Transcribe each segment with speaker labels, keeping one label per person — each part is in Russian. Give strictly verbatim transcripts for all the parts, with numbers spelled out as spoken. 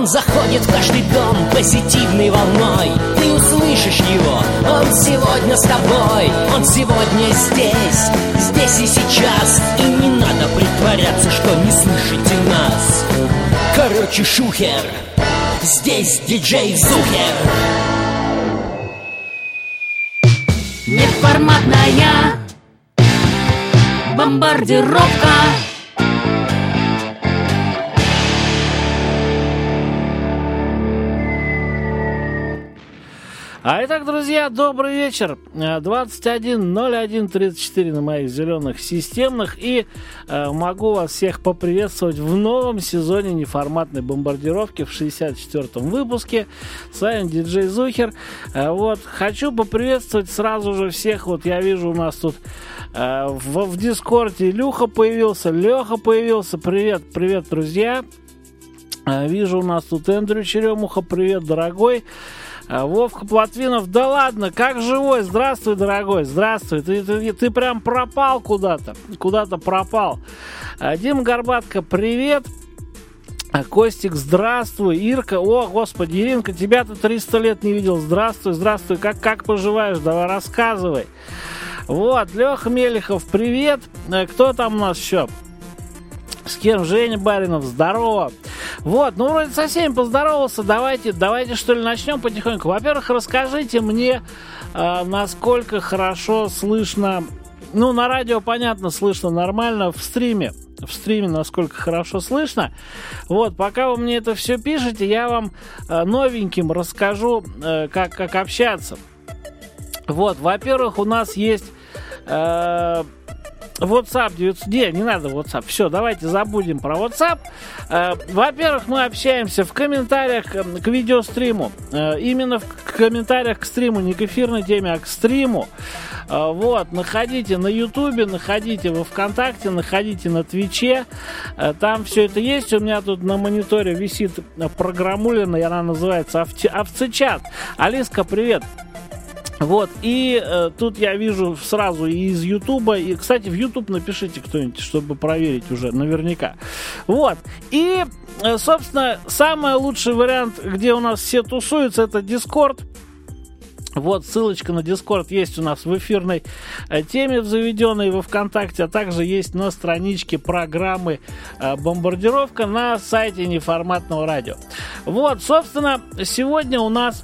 Speaker 1: Он заходит в каждый дом позитивной волной. Ты услышишь его, он сегодня с тобой. Он сегодня здесь, здесь и сейчас. И не надо притворяться, что не слышите нас. Короче, шухер, здесь диджей Зухер.
Speaker 2: Неформатная бомбардировка.
Speaker 3: А итак, друзья, добрый вечер. двадцать один ноль один тридцать четыре на моих зеленых системных. И э, могу вас всех поприветствовать в новом сезоне неформатной бомбардировки в шестьдесят четвёртом выпуске. С вами диджей Зухер. Э, вот, хочу поприветствовать сразу же всех. Вот я вижу, у нас тут э, в, в Дискорде Илюха появился, Леха появился. Привет, привет, друзья. Э, вижу, у нас тут Эндрю Черемуха. Привет, дорогой. Вовка Плотвинов, да ладно, как живой? Здравствуй, дорогой, здравствуй. Ты, ты, ты прям пропал куда-то, куда-то пропал. Дима Горбатко, привет. Костик, здравствуй. Ирка, о, господи, Иринка, тебя-то триста лет не видел. Здравствуй, здравствуй, как, как поживаешь? Давай рассказывай. Вот, Леха Мелехов, привет. Кто там у нас еще? С кем? Женя Баринов, здорово. Вот, ну вроде со всеми поздоровался. Давайте, давайте что ли начнем потихоньку. Во-первых, расскажите мне, э, насколько хорошо слышно. Ну, на радио, понятно, слышно нормально. В стриме, в стриме насколько хорошо слышно. Вот, пока вы мне это все пишете, я вам э, новеньким расскажу, э, как, как общаться. Вот, во-первых, у нас есть... Э, WhatsApp девятьсот... Не, не надо WhatsApp. Все, давайте забудем про WhatsApp. Э, во-первых, мы общаемся в комментариях к видеостриму. Э, именно в комментариях к стриму, не к эфирной теме, а к стриму. Э, вот, находите на Ютубе, находите во ВКонтакте, находите на Твиче. Э, там все это есть. У меня тут на мониторе висит программулина, и она называется овце- овцечат. Алиска, привет. Вот, и э, тут я вижу сразу и из Ютуба, и, кстати, в Ютуб напишите кто-нибудь, чтобы проверить уже наверняка. Вот, и, э, собственно, самый лучший вариант, где у нас все тусуются, это Дискорд. Вот, ссылочка на Дискорд есть у нас в эфирной э, теме заведенной во ВКонтакте, а также есть на страничке программы э, «Бомбардировка» на сайте Неформатного радио. Вот, собственно, сегодня у нас...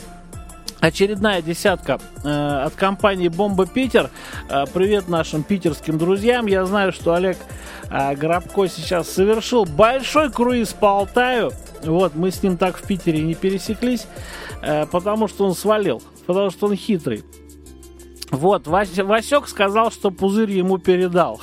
Speaker 3: очередная десятка э, от компании «Бомба Питер». Э, привет нашим питерским друзьям. Я знаю, что Олег э, Горобко сейчас совершил большой круиз по Алтаю. Вот, мы с ним так в Питере не пересеклись, э, потому что он свалил, потому что он хитрый. Вот, Вась, Васек сказал, что пузырь ему передал.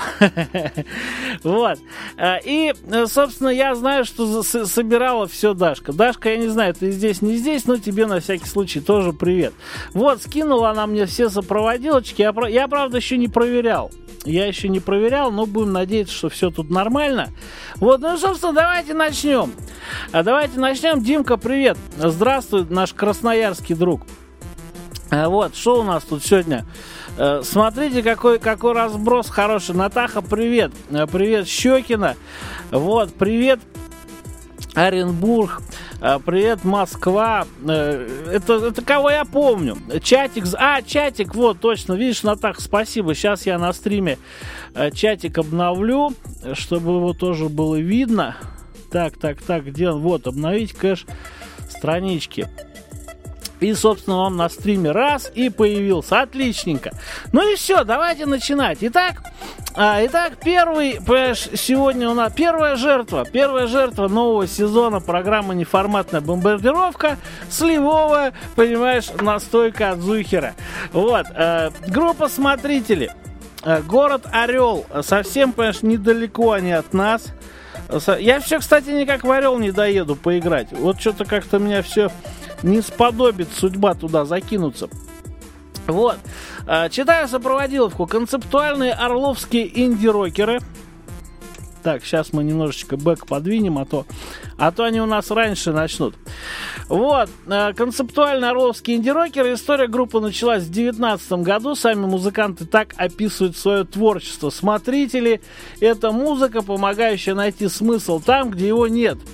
Speaker 3: Вот. И, собственно, я знаю, что собирала все Дашка. Дашка, я не знаю, ты здесь, не здесь, но тебе на всякий случай тоже привет. Вот, скинула она мне все сопроводилочки. Я, я правда, еще не проверял. Я еще не проверял, но будем надеяться, что все тут нормально. Вот, ну, собственно, давайте начнем. Давайте начнем. Димка, привет. Здравствуй, наш красноярский друг. Вот, что у нас тут сегодня? Смотрите, какой, какой разброс хороший. Натаха, привет. Привет, Щекина. Вот, привет, Оренбург. Привет, Москва. Это, это кого я помню? Чатик. А, чатик, вот, точно. Видишь, Натаха, спасибо. Сейчас я на стриме чатик обновлю, чтобы его тоже было видно. Так, так, так, где он? Вот, обновить кэш странички. И, собственно, он на стриме раз и появился. Отличненько. Ну и все, давайте начинать. Итак, а, итак, первый, сегодня у нас первая жертва. Первая жертва нового сезона программы «Неформатная бомбардировка». Сливовая, понимаешь, настойка от Зухера. Вот. А, группа смотрителей. А, город Орел. Совсем, понимаешь, недалеко они от нас. Я все, кстати, никак в Орел не доеду поиграть. Вот что-то как-то меня все... не сподобит судьба туда закинуться. Вот. Читаю сопроводиловку. Концептуальные орловские инди-рокеры. Так, сейчас мы немножечко бэк подвинем, а то, а то они у нас раньше начнут. Вот. Концептуальные орловские инди-рокеры. История группы началась в две тысячи девятнадцатом году. Сами музыканты так описывают свое творчество. Смотрители — это музыка, помогающая найти смысл там, где его нет.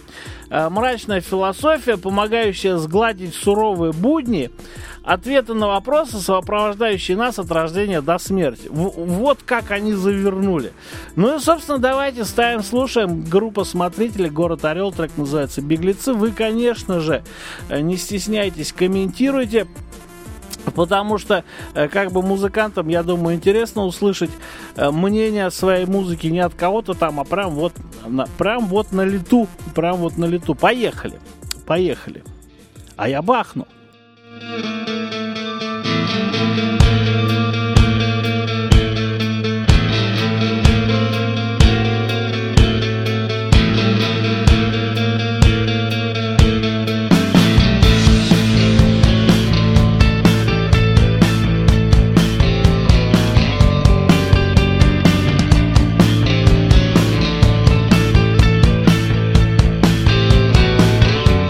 Speaker 3: э, мрачная философия, помогающая сгладить суровые будни, ответы на вопросы, сопровождающие нас от рождения до смерти. В- вот как они завернули. Ну и, собственно, давайте ставим, слушаем. Группа смотрителей, город Орел, трек называется «Беглецы». Вы, конечно же, не стесняйтесь, комментируйте. Потому что, как бы, музыкантам, я думаю, интересно услышать мнение о своей музыке не от кого-то там, а прям вот, на, прям вот на лету, прям вот на лету. Поехали, поехали. А я бахну.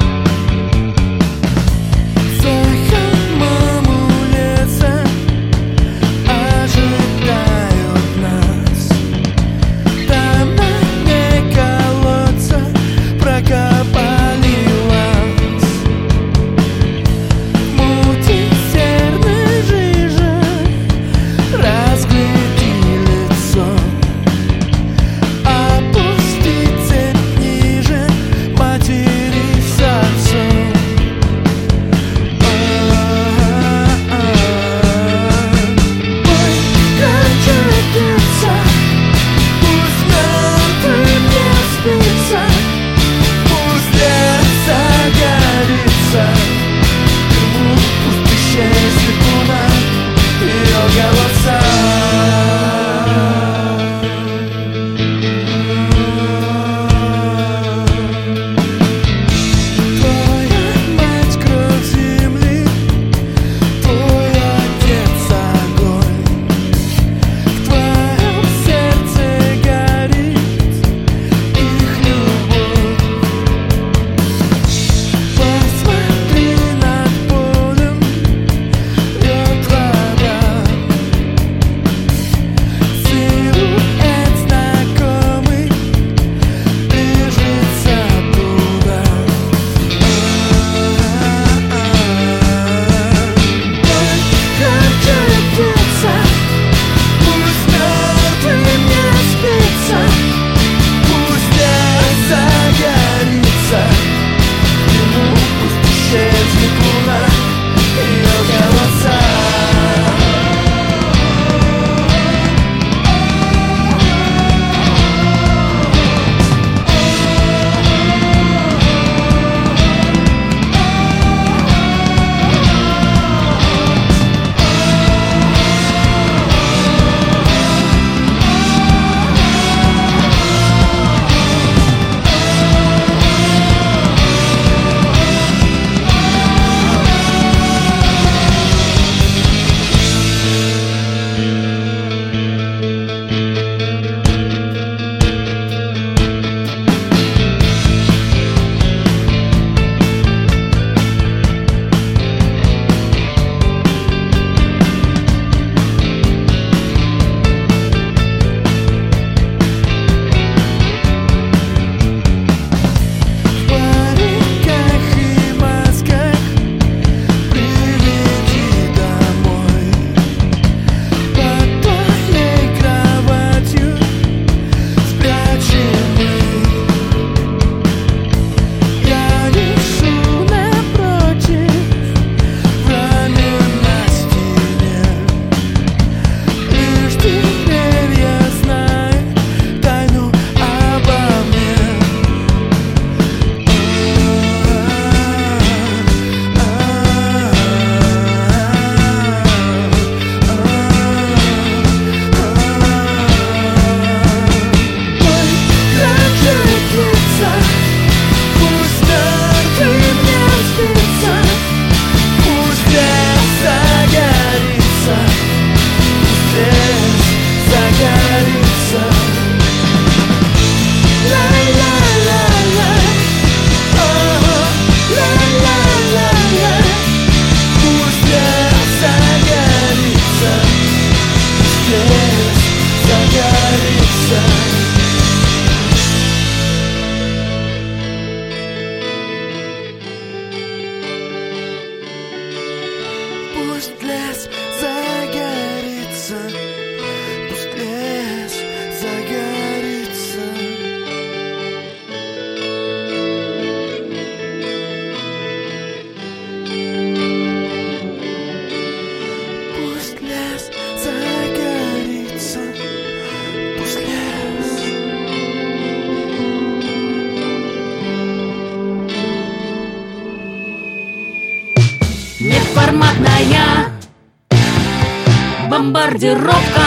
Speaker 4: Маму леса
Speaker 2: неформатная бомбардировка.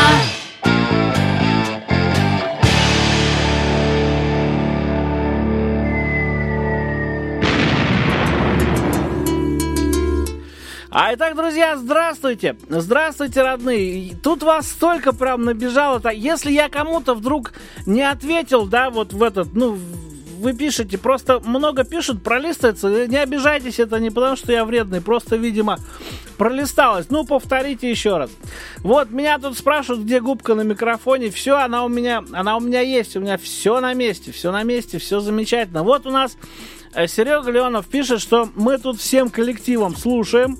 Speaker 3: А итак, друзья, здравствуйте. Здравствуйте, родные. Тут вас столько прям набежало. Если я кому-то вдруг не ответил, да, вот в этот, ну, вы пишете, просто много пишут, пролистывается. Не обижайтесь, это не потому, что я вредный, просто, видимо, пролисталось. Ну, повторите еще раз. Вот, меня тут спрашивают, где губка на микрофоне. Все, она у меня, она у меня есть. У меня все на месте, все на месте, все замечательно. Вот у нас Серега Леонов пишет, что мы тут всем коллективом слушаем.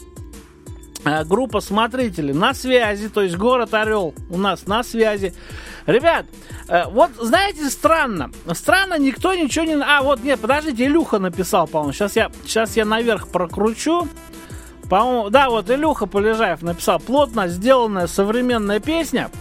Speaker 3: Группа смотрителей на связи, то есть город Орел у нас на связи. Ребят, вот знаете, странно. Странно, никто ничего не... А, вот, нет, подождите, Илюха написал, по-моему. Сейчас я, сейчас я наверх прокручу. По-моему, да, вот Илюха Полежаев написал. Плотно сделанная современная песня.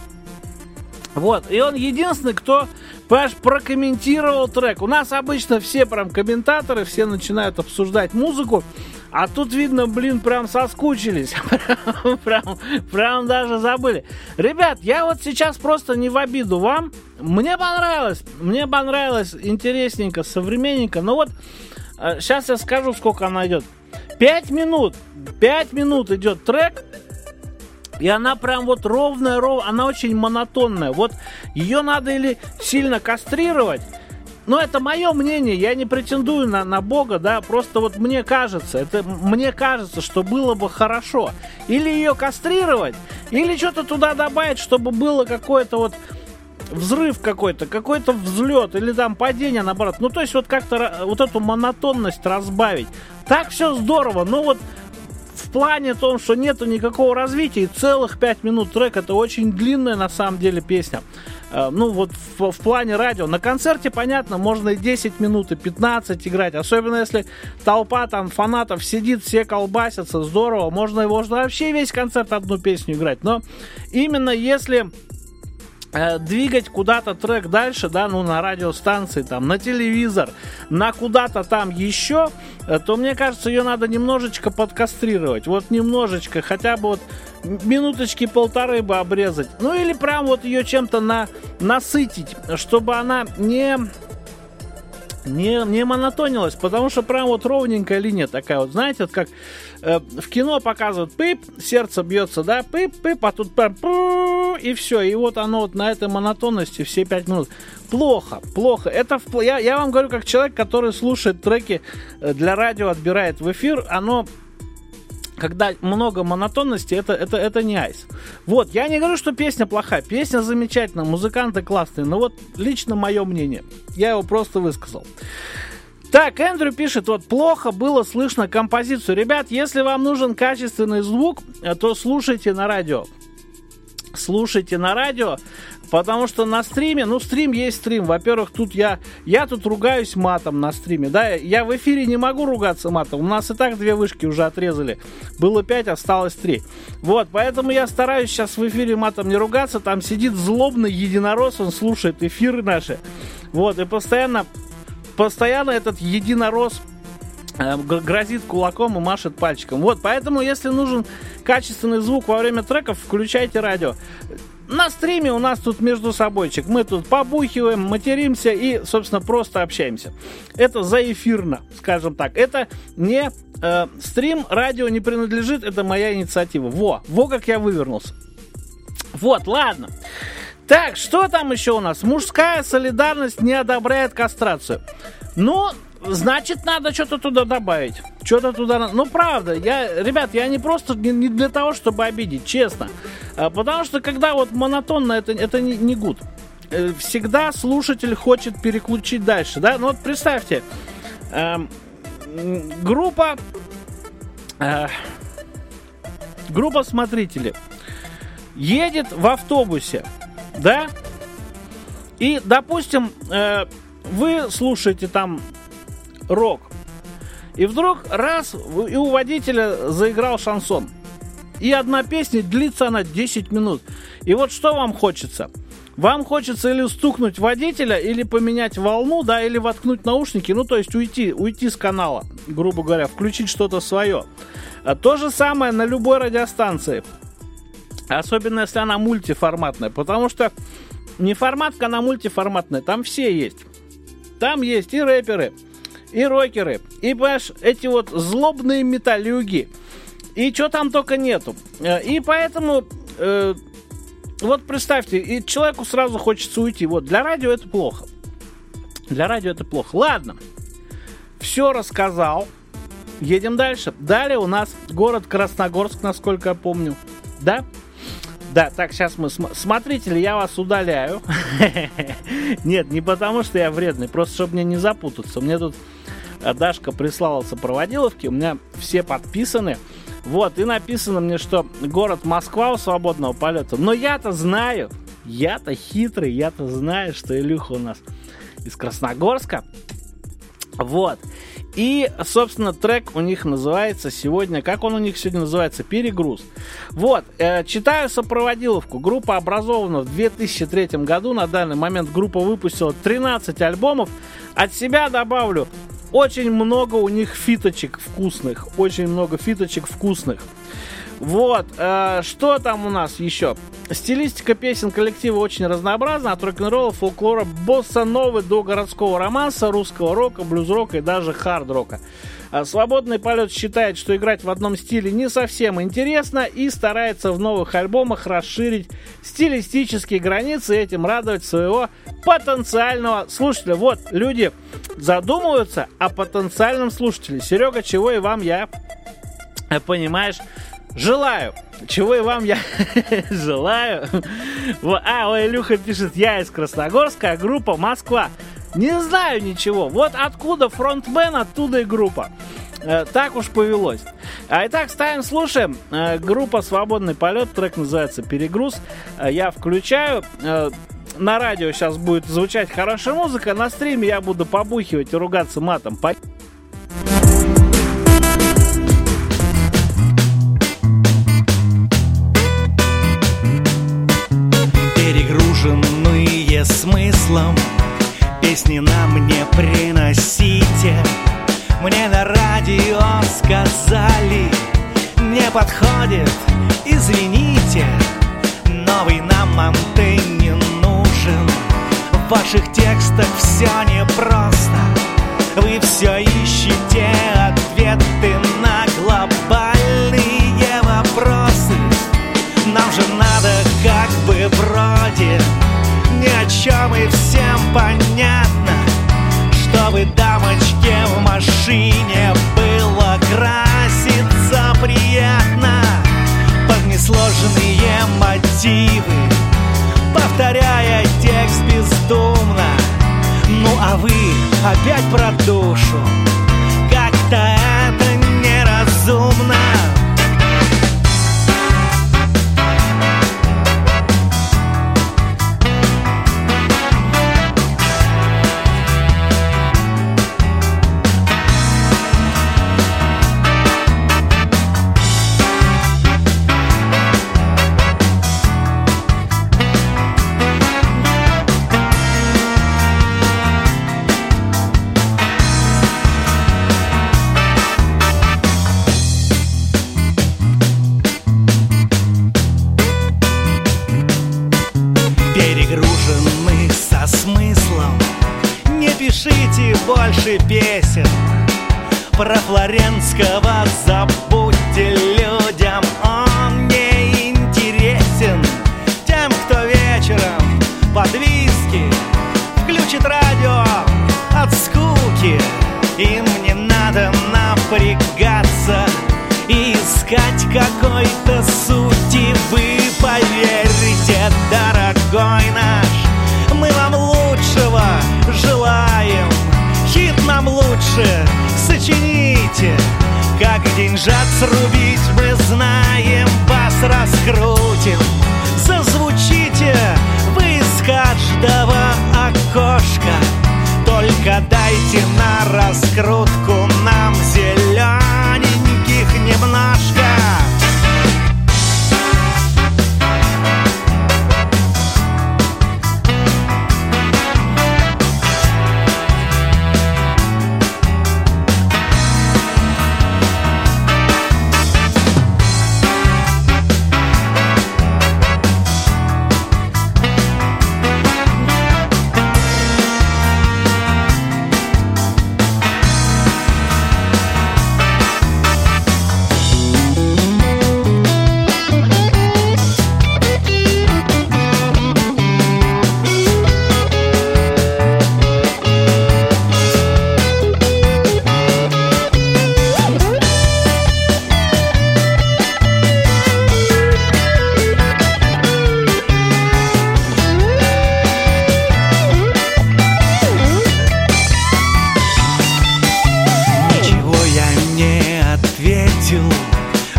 Speaker 3: Вот, и он единственный, кто, понимаешь, прокомментировал трек. У нас обычно все прям комментаторы, все начинают обсуждать музыку. А тут видно, блин, прям соскучились. прям, прям, прям даже забыли. Ребят, я вот сейчас просто не в обиду вам. Мне понравилось. Мне понравилось интересненько, современненько. Но вот э, сейчас я скажу, сколько она идет. Пять минут. Пять минут идет трек. И она прям вот ровная, ровная. Она очень монотонная. Вот ее надо или сильно кастрировать. Но это мое мнение, я не претендую на, на Бога, да, просто вот мне кажется, это мне кажется, что было бы хорошо. Или ее кастрировать, или что-то туда добавить, чтобы было какое-то вот взрыв какой-то, какой-то взлет, или там падение, наоборот. Ну, то есть вот как-то вот эту монотонность разбавить. Так все здорово, но вот в плане том, что нету никакого развития, и целых пять минут трек, это очень длинная на самом деле песня. Ну вот в, в плане радио. На концерте, понятно, можно и десять минут, и пятнадцать играть. Особенно если толпа там фанатов сидит, все колбасятся, здорово. Можно, можно вообще весь концерт одну песню играть. Но именно если э, двигать куда-то трек дальше, да, ну на радиостанции, там, на телевизор, на куда-то там еще, э, то мне кажется, ее надо немножечко подкастрировать. Вот немножечко, хотя бы вот минуточки полторы бы обрезать. Ну или прям вот ее чем-то на, насытить, чтобы она не, не, не монотонилась. Потому что прям вот ровненькая линия такая вот. Знаете, вот как э, в кино показывают пип, сердце бьется, да, пип-пип, а тут прям и все. И вот оно вот на этой монотонности все пять минут. Плохо, плохо. Это в, я, я вам говорю, как человек, который слушает треки для радио, отбирает в эфир, оно... Когда много монотонности, это, это, это не айс. Вот, я не говорю, что песня плохая. Песня замечательная, музыканты классные. Но вот лично мое мнение. Я его просто высказал. Так, Эндрю пишет, вот плохо было слышно композицию. Ребят, если вам нужен качественный звук, то слушайте на радио. Слушайте на радио, потому что на стриме, ну стрим есть стрим. Во-первых, тут я, я тут ругаюсь матом на стриме, да, я в эфире не могу ругаться матом. У нас и так две вышки уже отрезали. Было пять, осталось три. Вот, поэтому я стараюсь сейчас в эфире матом не ругаться. Там сидит злобный единорос, он слушает эфиры наши. Вот, и постоянно, постоянно этот единорос грозит кулаком и машет пальчиком. Вот, поэтому, если нужен качественный звук во время треков, включайте радио. На стриме у нас тут между собойчик. Мы тут побухиваем, материмся и, собственно, просто общаемся. Это заэфирно, скажем так. Это не э, стрим, радио не принадлежит, это моя инициатива. Во, во как я вывернулся. Вот, ладно. Так, что там еще у нас? Мужская солидарность не одобряет кастрацию. Ну, значит, надо что-то туда добавить. Что-то туда... Ну, правда, я, ребят, я не просто не, не для того, чтобы обидеть, честно. А, потому что, когда вот монотонно, это, это не, не гуд. Всегда слушатель хочет переключить дальше, да? Ну, вот представьте, э, группа... Э, группа смотрителей едет в автобусе, да? И, допустим, э, вы слушаете там рок, и вдруг раз, и у водителя заиграл шансон. И одна песня, длится она десять минут. И вот что вам хочется? Вам хочется или стукнуть водителя, или поменять волну, да, или воткнуть наушники, ну, то есть уйти, уйти с канала, грубо говоря, включить что-то свое. А то же самое на любой радиостанции, особенно если она мультиформатная, потому что неформатка, она мультиформатная, там все есть. Там есть и рэперы, и рокеры, и, понимаешь, эти вот злобные металлюги, и что там только нету. И поэтому... Э, Вот представьте, и человеку сразу хочется уйти. Вот, для радио это плохо. Для радио это плохо. Ладно, все рассказал. Едем дальше. Далее у нас город Красногорск, насколько я помню. Да? Да, так, сейчас мы... См- Смотрители, я вас удаляю. Нет, не потому, что я вредный, просто чтобы мне не запутаться. Мне тут Дашка прислала сопроводиловки, у меня все подписаны. Вот, и написано мне, что город Москва у свободного полета. Но я-то знаю, я-то хитрый, я-то знаю, что Илюха у нас из Красногорска. Вот. И, собственно, трек у них называется сегодня... Как он у них сегодня называется? «Перегруз». Вот. Э, читаю сопроводиловку. Группа образована в две тысячи третьем году. На данный момент группа выпустила тринадцать альбомов. От себя добавлю... Очень много у них фиточек вкусных. Очень много фиточек вкусных. Вот. Э, что там у нас еще? Стилистика песен коллектива очень разнообразна. От рок-н-ролла, фолклора, босса-новы до городского романса, русского рока, блюз-рока и даже хард-рока. Свободный полет считает, что играть в одном стиле не совсем интересно и старается в новых альбомах расширить стилистические границы и этим радовать своего потенциального слушателя. Вот, люди задумываются о потенциальном слушателе. Серега, чего и вам я, понимаешь, желаю. Чего и вам я желаю. А, ой, Илюха пишет, я из Красногорска, а группа Москва. Не знаю ничего. Вот откуда фронтмен, оттуда и группа. Э, так уж повелось. А итак, ставим, слушаем. Э, группа «Свободный полет». Трек называется «Перегруз». Э, я включаю. Э, на радио сейчас будет звучать хорошая музыка. На стриме я буду побухивать и ругаться матом. По...
Speaker 4: Перегруженные смыслом песни нам не приносите. Мне на радио сказали, не подходит, извините. Новый нам антенне нужен. В ваших текстах все непросто. Вы все ищете ответы на глобальные вопросы. Нам же надо как бы вроде ни о чем и всем понятно, чтобы дамочке в машине было краситься приятно. Под несложные мотивы, повторяя текст бездумно. Ну а вы опять про душу, как-то это неразумно. Перегружены со смыслом, не пишите больше песен. Про Флоренского забудьте, людям он не интересен. Тем, кто вечером под виски включит радио от скуки, им не надо напрягаться и искать какой-то сути. Вы поверите, дорогой наш, мы вам лучшего желаем. Хит нам лучше сочините, как деньжат срубить мы знаем. Вас раскрутим, зазвучите вы из каждого окошка. Только дайте на раскрутку нам зелененьких немножко.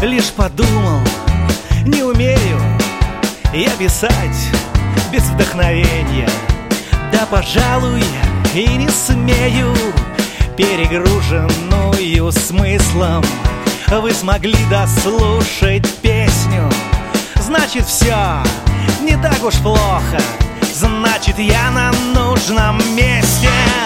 Speaker 4: Лишь подумал, не умею я писать без вдохновения. Да, пожалуй, и не смею. Перегруженную смыслом вы смогли дослушать песню. Значит, все не так уж плохо. Значит, я на нужном месте.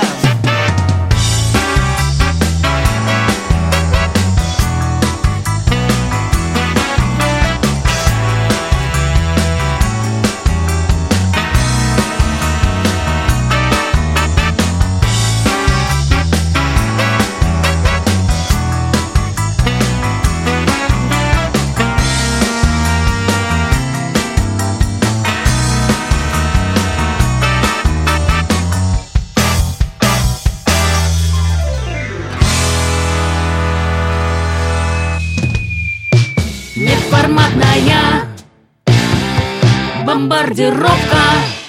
Speaker 2: Неформатная бомбардировка.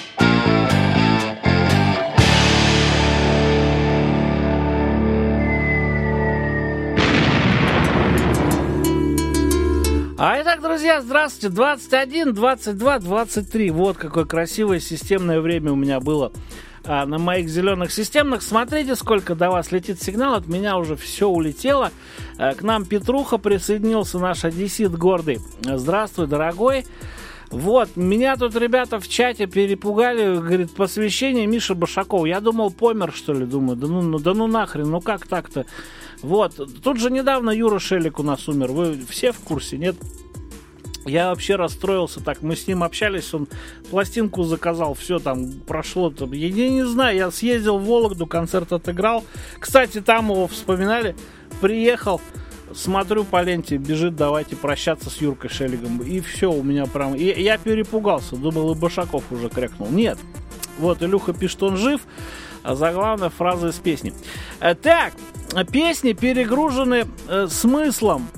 Speaker 3: А итак, друзья, здравствуйте. двадцать один, двадцать два, двадцать три. Вот какое красивое системное время у меня было а, на моих зеленых системных. Смотрите, сколько до вас летит сигнал. От меня уже все улетело. А, к нам Петруха присоединился, наш одессит гордый. Здравствуй, дорогой. Вот, меня тут ребята в чате перепугали, говорит, посвящение Миши Башакова. Я думал, помер, что ли, думаю, да ну, ну, да ну нахрен, ну как так-то? Вот, тут же недавно Юра Шелик у нас умер, вы все в курсе, нет? Я вообще расстроился, так, мы с ним общались, он пластинку заказал, все там прошло, там, я, я не знаю, я съездил в Вологду, концерт отыграл. Кстати, там его вспоминали, приехал, смотрю по ленте, бежит, давайте прощаться с Юркой Шелигом. И все, у меня прям... И я перепугался, думал, и Башаков уже крякнул. Нет. Вот, Илюха пишет, он жив. А заглавная фраза из песни. Так, песни перегружены э, смыслом.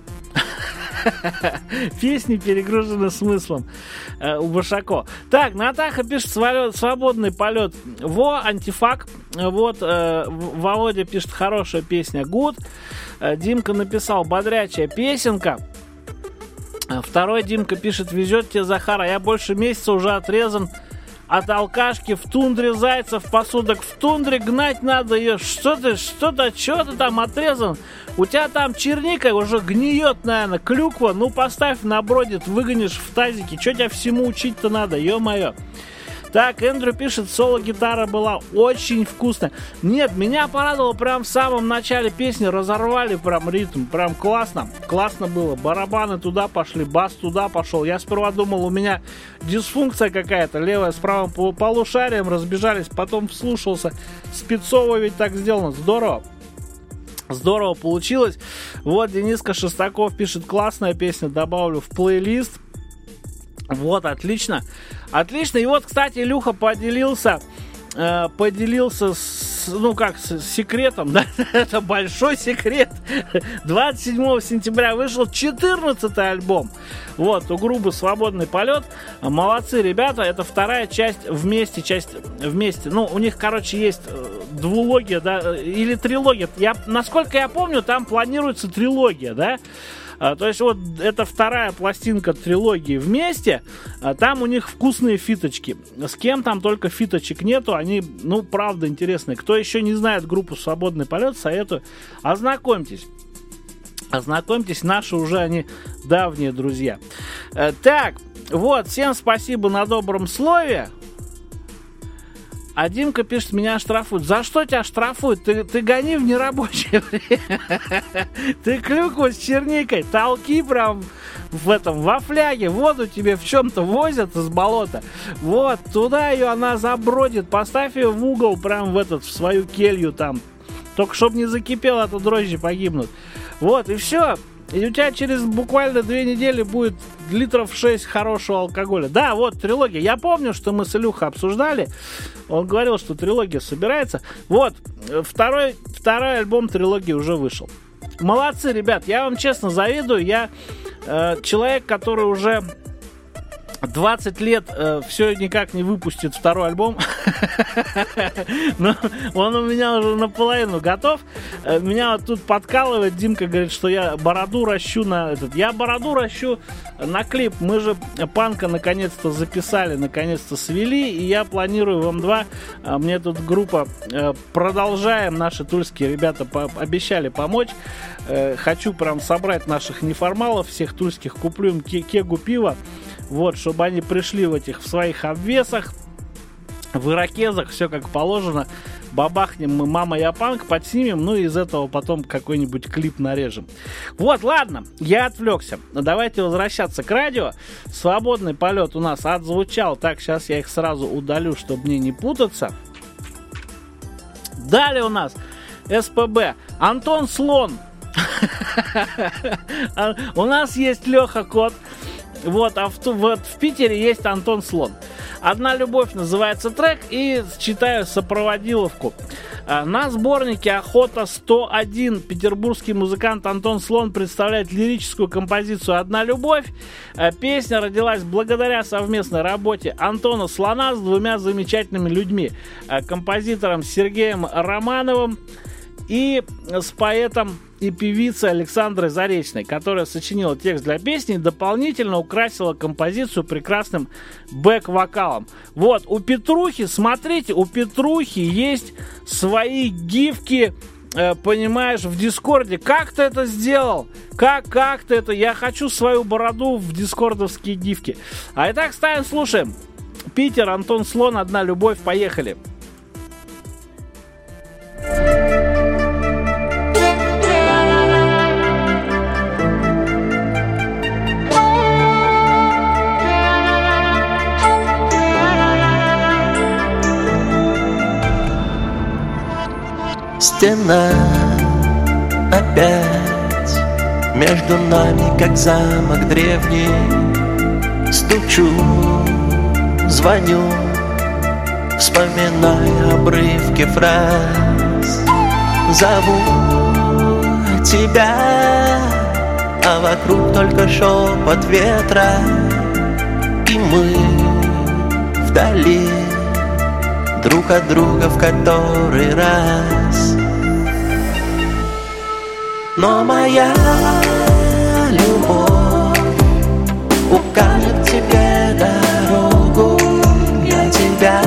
Speaker 3: Песни перегружены смыслом э, у Башако. Так, Натаха пишет, свободный полет. Во, антифак. Вот, э, Володя пишет, хорошая песня. Гуд. Э, Димка написал, бодрячая песенка. Второй Димка пишет, везет тебе, Захар, а я больше месяца уже отрезан от алкашки. В тундре зайцев посудок. В тундре гнать надо ее. Что ты, что-то, что ты там отрезан? У тебя там черника уже гниет, наверное, клюква. Ну, поставь, набродит, выгонишь в тазике. Что тебя всему учить-то надо, ё-моё. Так, Эндрю пишет, соло-гитара была очень вкусная. Нет, меня порадовало прям в самом начале песни. Разорвали прям ритм, прям классно. Классно было. Барабаны туда пошли, бас туда пошел. Я сперва думал, у меня дисфункция какая-то. Левая с правым полушарием разбежались. Потом вслушался. Спецово ведь так сделано. Здорово. Здорово получилось. Вот Дениска Шестаков пишет, классная песня, добавлю в плейлист. Вот, отлично. Отлично. И вот, кстати, Илюха поделился, э, поделился с, ну как, с секретом, да? Это большой секрет. двадцать седьмого сентября вышел четырнадцатый альбом. Вот, у группы «Свободный полет». Молодцы, ребята. Это вторая часть вместе, часть вместе. Ну, у них, короче, есть двулогия, да, или трилогия. Я, насколько я помню, там планируется трилогия, да? А, то есть вот это вторая пластинка трилогии вместе. А, там у них вкусные фиточки. С кем там только фиточек нету. Они, ну, правда интересные. Кто еще не знает группу «Свободный полет», советую, ознакомьтесь. Ознакомьтесь, наши уже они давние друзья. А, так, вот, всем спасибо на добром слове. А Димка пишет, меня штрафуют. За что тебя штрафуют? Ты, ты гони в нерабочее время. Ты клюкву с черникой толки прям в этом, во фляге. Воду тебе в чем-то возят из болота. Вот, туда ее она забродит. Поставь ее в угол, прям в этот, в свою келью там. Только чтоб не закипело, а то дрожжи погибнут. Вот, и все. И у тебя через буквально две недели будет литров шесть хорошего алкоголя. Да, вот трилогия. Я помню, что мы с Илюхой обсуждали. Он говорил, что трилогия собирается. Вот, второй, второй альбом трилогии уже вышел. Молодцы, ребят. Я вам честно завидую. Я э, человек, который уже двадцать лет э, все никак не выпустит второй альбом. Но он у меня уже наполовину готов. Э, меня вот тут подкалывает. Димка говорит, что я бороду ращу на этот. Я бороду ращу на клип. Мы же панка наконец-то записали, наконец-то свели. И я планирую в эм два. э, Мне тут группа э, продолжаем. Наши тульские ребята по- обещали помочь. Э, Хочу прям собрать наших неформалов, всех тульских. Куплю им ке- кегу пива. Вот, чтобы они пришли в этих в своих обвесах, в ирокезах, все как положено. Бабахнем мы «Мама, я панк», подснимем, ну и из этого потом какой-нибудь клип нарежем. Вот, ладно, я отвлекся. Давайте возвращаться к радио. Свободный полет у нас отзвучал. Так, сейчас я их сразу удалю, чтобы мне не путаться. Далее у нас эс пэ бэ. Антон Слон. У нас есть Леха Кот. Вот, а в, вот в Питере есть Антон Слон. «Одна любовь» называется трек, и читаю сопроводиловку. На сборнике «Охота сто один» петербургский музыкант Антон Слон представляет лирическую композицию «Одна любовь». Песня родилась благодаря совместной работе Антона Слона с двумя замечательными людьми. Композитором Сергеем Романовым и с поэтом и певицей Александрой Заречной, которая сочинила текст для песни и дополнительно украсила композицию прекрасным бэк-вокалом. Вот, у Петрухи, смотрите, у Петрухи есть свои гифки, э, понимаешь, в Дискорде. Как ты это сделал? Как, как ты это? Я хочу свою бороду в дискордовские гифки. А итак, ставим, слушаем. Питер, Антон Слон, «Одна любовь», поехали.
Speaker 5: Стена опять между нами, как замок древний. Стучу, звоню, вспоминая обрывки фраз. Зову тебя, а вокруг только шепот ветра. И мы вдали друг от друга в который раз. Но моя любовь укажет тебе дорогу. Я тебя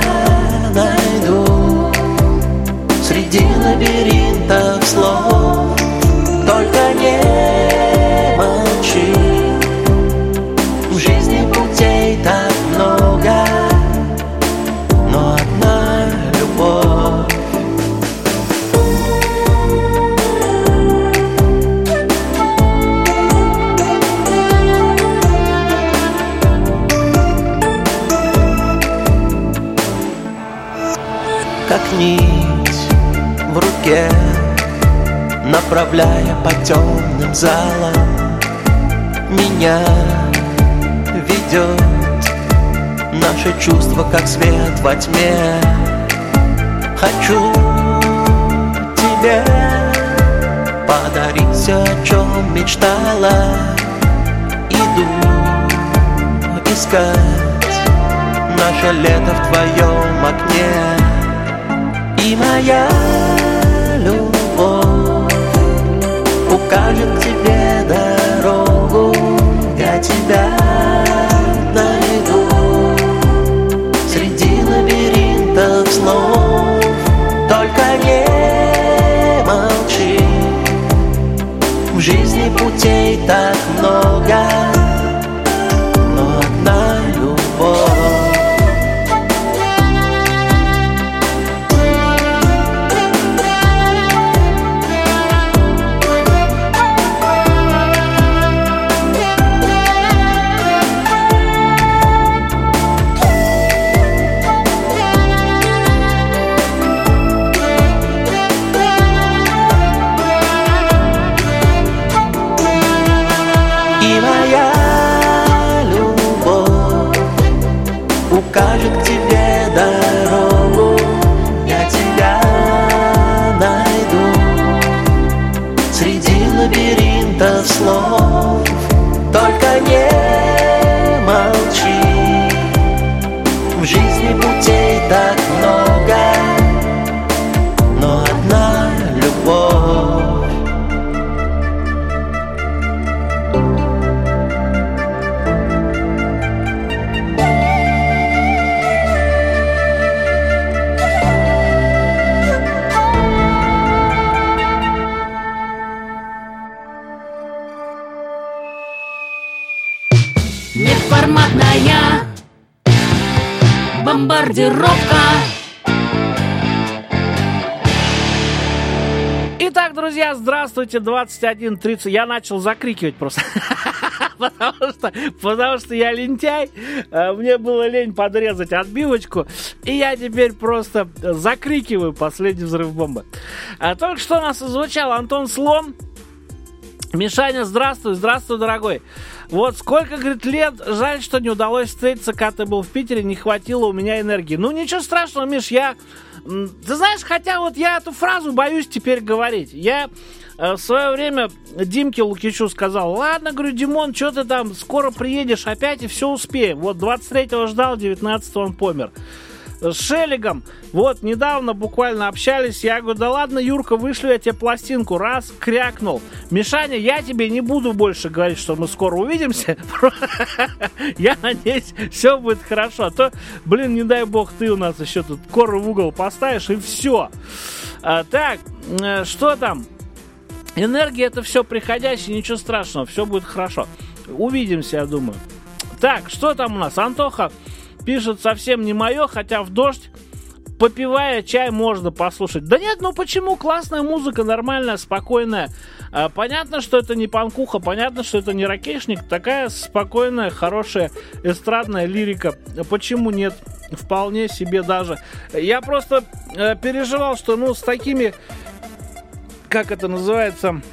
Speaker 5: найду среди лабиринтов слов. Только не молчи, в жизни путей так много, но одна любовь. Как нить в руке, направляя по темным залам, меня ведет наше чувство, как свет во тьме. Хочу тебе подарить все, о чем мечтала. Иду искать наше лето в твоем окне. И моя любовь укажет тебе дорогу. Я тебя найду среди лабиринтов слов. Только не молчи, в жизни путей так много, но одна любовь.
Speaker 2: Неформатная бомбардировка.
Speaker 3: Итак, друзья, здравствуйте, двадцать один тридцать. Я начал закрикивать просто. Потому что, потому что я лентяй. Мне было лень подрезать отбивочку. И я теперь просто закрикиваю последний взрыв бомбы. Только что у нас звучал Антон Слон. Мишаня, здравствуй, здравствуй, дорогой. Вот сколько, говорит, лет, жаль, что не удалось встретиться, когда ты был в Питере, не хватило у меня энергии. Ну, ничего страшного, Миш, я... Ты знаешь, хотя вот я эту фразу боюсь теперь говорить. Я э, в свое время Димке Лукичу сказал: ладно, говорю, Димон, что ты там, скоро приедешь опять и все успеем. Вот двадцать третьего ждал, девятнадцатого он помер. С Шеллигом, вот, недавно буквально общались, я говорю: да ладно, Юрка, вышлю я тебе пластинку, раз, крякнул. Мишаня, я тебе не буду больше говорить, что мы скоро увидимся. Я надеюсь, все будет хорошо. А то, блин, не дай бог, ты у нас еще тут кору в угол поставишь, и все. Так, что там? Энергия — это все приходящее, ничего страшного, все будет хорошо. Увидимся, я думаю. Так, что там у нас? Антоха пишет: совсем не мое, хотя в дождь, попивая чай, можно послушать. Да нет, ну почему? Классная музыка, нормальная, спокойная. А, понятно, что это не панкуха, понятно, что это не ракешник. Такая спокойная, хорошая эстрадная лирика. Почему нет? Вполне себе даже. Я просто э, переживал, что ну с такими, как это называется,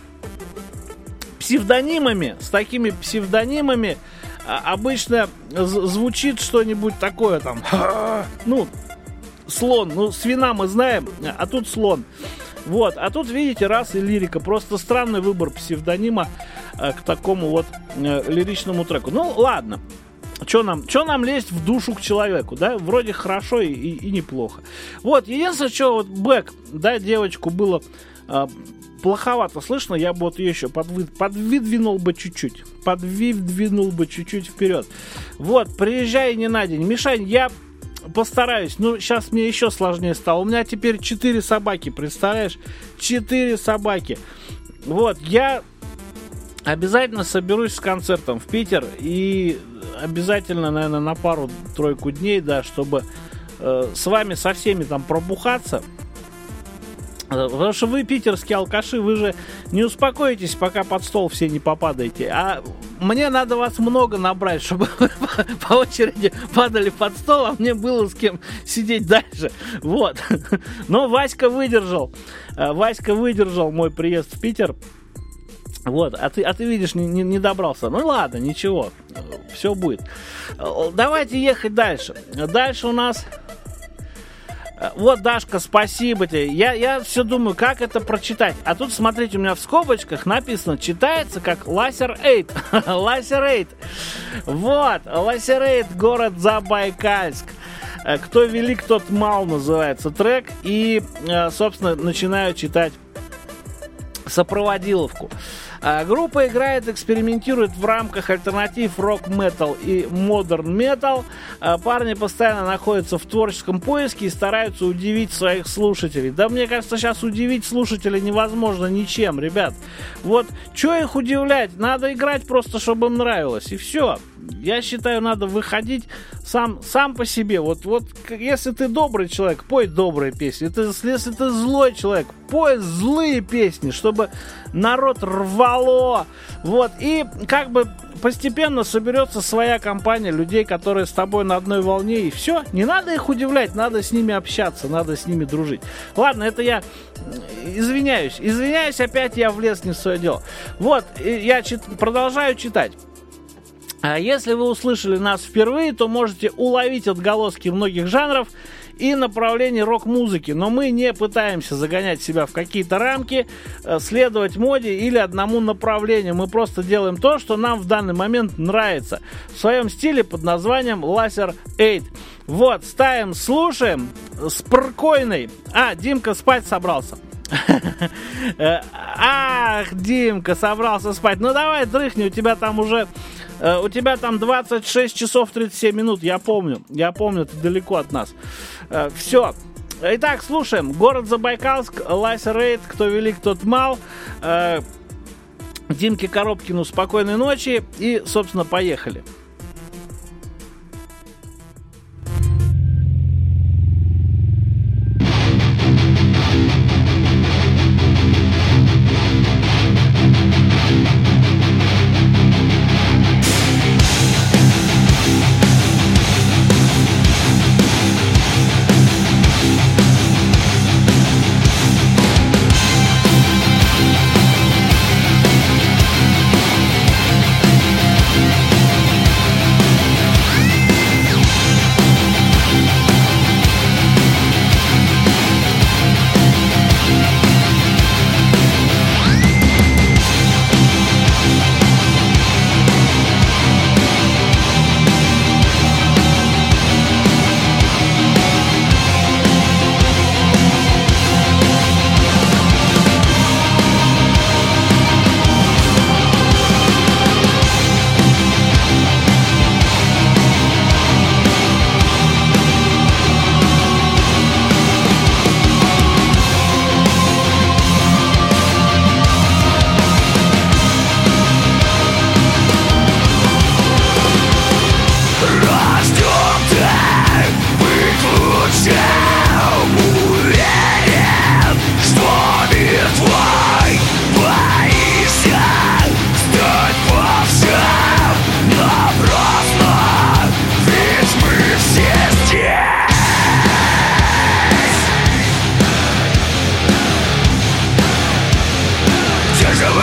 Speaker 3: псевдонимами, с такими псевдонимами обычно звучит что-нибудь такое там, ну, слон, ну, свина мы знаем, а тут слон. Вот, а тут, видите, раз и лирика. Просто странный выбор псевдонима э, к такому вот э, лиричному треку. Ну, ладно. Что нам, чё нам лезть в душу к человеку, да? Вроде хорошо и, и, и неплохо. Вот, единственное, что вот Бэк, да, девочку было э, плоховато слышно, я бы вот ее еще подвы, подвидвинул бы чуть-чуть. Подвидвинул бы чуть-чуть вперед. Вот, приезжай не на день. Мишань, я постараюсь. Ну, сейчас мне еще сложнее стало. У меня теперь четыре собаки, представляешь? Четыре собаки. Вот, я обязательно соберусь с концертом в Питер. И обязательно, наверное, на пару-тройку дней, да, чтобы э, с вами со всеми там пробухаться. Потому что вы, питерские алкаши, вы же не успокоитесь, пока под стол все не попадаете. А мне надо вас много набрать, чтобы вы по очереди падали под стол, а мне было с кем сидеть дальше. Вот. Но Васька выдержал. Васька выдержал мой приезд в Питер. Вот, а ты, а ты видишь, не, не, не добрался. Ну ладно, ничего, все будет. Давайте ехать дальше. Дальше у нас... Вот, Дашка, спасибо тебе. Я, я все думаю, как это прочитать. А тут, смотрите, у меня в скобочках написано, читается как Ласер-Эйд. Ласер-Эйд. Вот, Ласер-Эйд, город Забайкальск. Кто велик, тот мал, называется трек. И, собственно, начинаю читать сопроводиловку. Группа играет, экспериментирует в рамках альтернатив рок-метал и модерн-метал. Парни постоянно находятся в творческом поиске и стараются удивить своих слушателей. Да, мне кажется, сейчас удивить слушателей невозможно ничем, ребят. Вот, что их удивлять? Надо играть просто, чтобы им нравилось, и все. Я считаю, надо выходить сам, сам по себе. Вот, вот, если ты добрый человек, пой добрые песни. Ты, если ты злой человек, пой злые песни, чтобы народ рвало. Вот, и как бы постепенно соберется своя компания людей, которые с тобой на одной волне, и все. Не надо их удивлять, надо с ними общаться, надо с ними дружить. Ладно, это я извиняюсь. Извиняюсь, опять я влез не в свое дело. Вот, я чит, продолжаю читать. А если вы услышали нас впервые, то можете уловить отголоски многих жанров и направлений рок-музыки. Но мы не пытаемся загонять себя в какие-то рамки, следовать моде или одному направлению. Мы просто делаем то, что нам в данный момент нравится. В своем стиле под названием Ласер-Эйд. Вот, ставим, слушаем. Спокойный. А, Димка спать собрался. Ах, Димка собрался спать. Ну давай, дрыхни, у тебя там уже... У тебя там двадцать шесть часов тридцать семь минут, я помню. Я помню, ты далеко от нас. Все. Итак, слушаем. Город Забайкальск, Ласер-Эйд, кто велик, тот мал. Димке Коробкину спокойной ночи. И, собственно, поехали.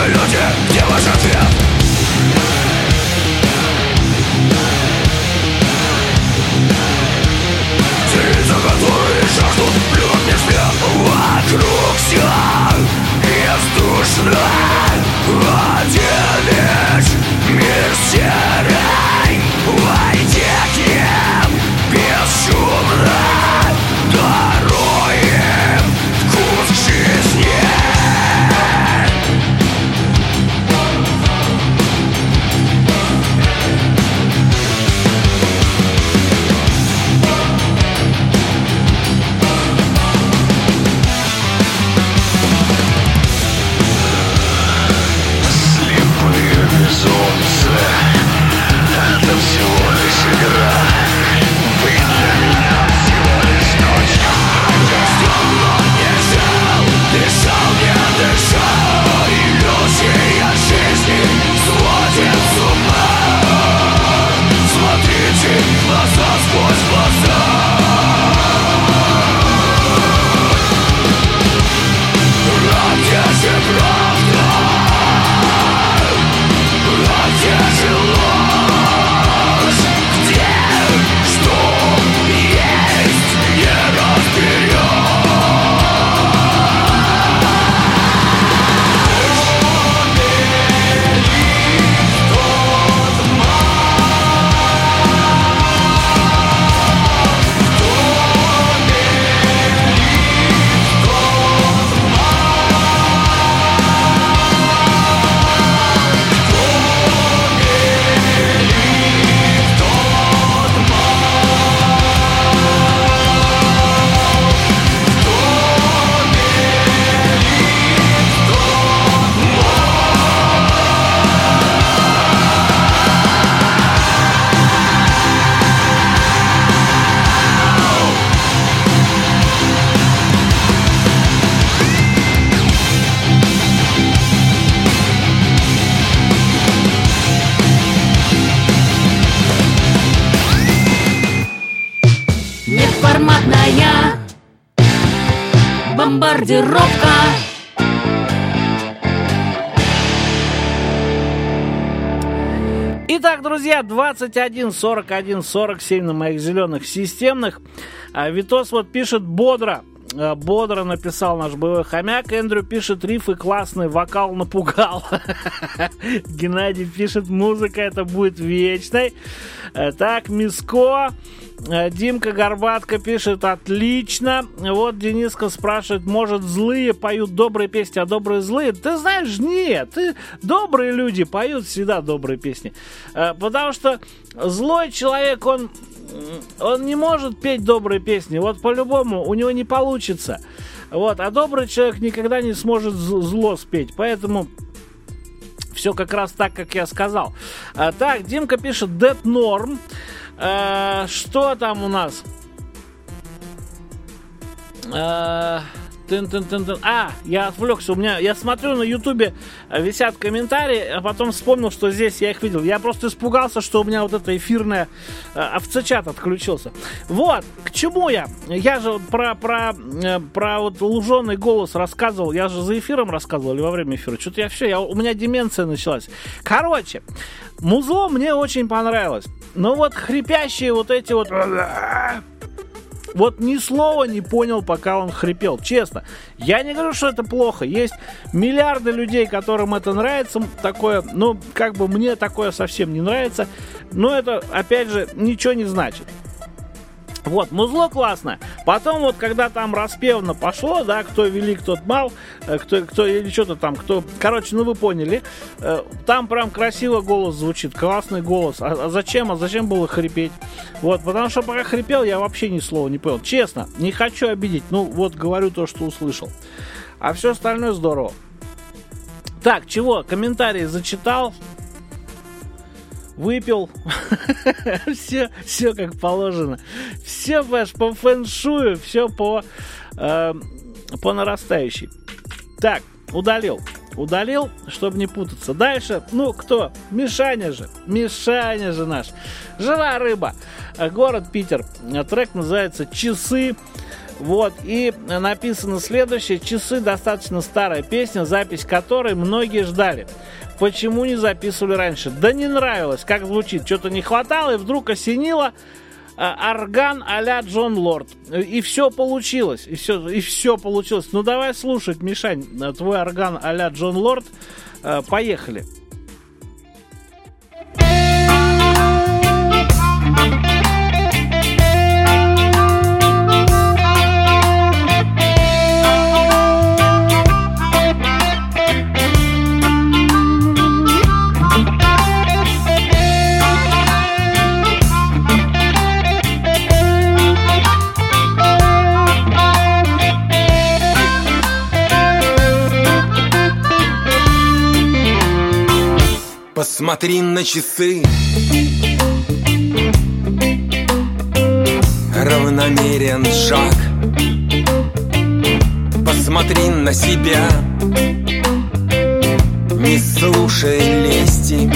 Speaker 6: люди, где ваш ответ? Лица, которые жаждут плюнуть мне вслед. Вокруг все бездушно. Один лишь мир серый. Войди к ним бесшумно. Даруем вкус жизни. Безумцы, это всего лишь игра. Вы для меня всего лишь ночь. Ждал, но не жил, дышал, не дышал. Иллюзия жизни сводит с ума. Смотрите в глаза сквозь глаза. А где же правда? Где же ложь? Где что есть, не
Speaker 2: Неформатная бомбардировка.
Speaker 3: Итак, друзья, двадцать один сорок один сорок семь на моих зеленых системных. А Витос вот пишет бодро. Бодро написал наш боевой хомяк. Эндрю пишет: рифы классные, вокал напугал. Геннадий пишет: музыка это будет вечной. Так, Миско. Димка Горбатко пишет: отлично. Вот Дениска спрашивает: может, злые поют добрые песни, а добрые злые? Ты знаешь, нет. Ты, добрые люди поют всегда добрые песни. Потому что злой человек, он, он не может петь добрые песни. Вот по-любому у него не получится. Вот. А добрый человек никогда не сможет зло спеть. Поэтому все как раз так, как я сказал. Так, Димка пишет: Dead Norm. Uh, что там у нас? Uh, тын -тын -тын -тын. А, я отвлекся. У меня, я смотрю на Ютубе, висят комментарии, а потом вспомнил, что здесь я их видел. Я просто испугался, что у меня вот это эфирное uh, овцечат отключился. Вот, к чему я? Я же про, про, uh, про вот луженый голос рассказывал. Я же за эфиром рассказывал или во время эфира. Что-то я все, я, у меня деменция началась. Короче, музло мне очень понравилось. Но вот хрипящие вот эти вот... Вот ни слова не понял, пока он хрипел. Честно. Я не говорю, что это плохо. Есть миллиарды людей, которым это нравится. Такое, ну, как бы мне такое совсем не нравится. Но это, опять же, ничего не значит. Вот, музло классное. Потом вот, когда там распевно пошло, да, кто велик, тот мал, кто, кто или что-то там, кто... Короче, ну вы поняли. Там прям красиво голос звучит, классный голос. А, а зачем? А зачем было хрипеть? Вот, потому что пока хрипел, я вообще ни слова не понял. Честно, не хочу обидеть. Ну, вот говорю то, что услышал. А все остальное здорово. Так, чего? Комментарии зачитал. Выпил. все, все как положено. Все, понимаешь, по фэншую, все по, э, по нарастающей. Так, удалил. Удалил, чтобы не путаться. Дальше, ну, кто? Мишаня же. Мишаня же наш. Жива рыба. Город Питер. Трек называется «Часы». Вот, и написано следующее. «Часы» — достаточно старая песня, запись которой многие ждали. Почему не записывали раньше? Да не нравилось, как звучит. Что-то не хватало, и вдруг осенило. Орган а-ля Джон Лорд. И все получилось. И все, и все получилось. Ну, давай слушать, Мишань, твой орган а-ля Джон Лорд. Поехали.
Speaker 7: Посмотри на часы, равномерен шаг. Посмотри на себя, не слушай лести.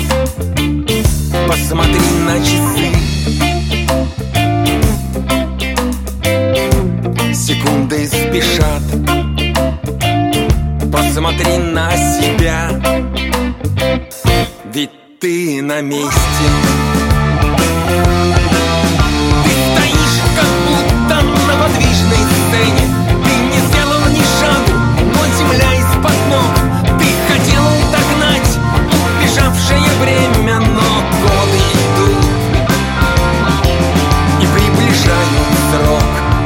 Speaker 7: Посмотри на часы, секунды спешат. Посмотри на себя, ведь ты на месте. Ты стоишь, как будто на подвижной сцене. Ты не сделал ни шагу, но земля из-под ног. Ты хотел догнать убежавшее время, но годы идут и приближают срок.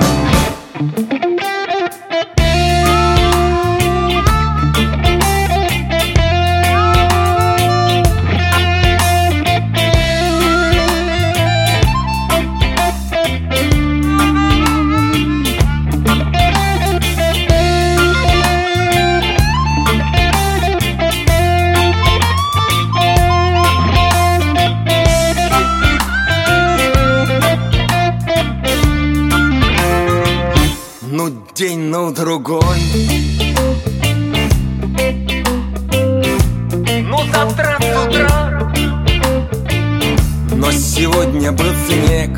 Speaker 7: День, ну другой. Ну завтра с утра. Но сегодня был снег,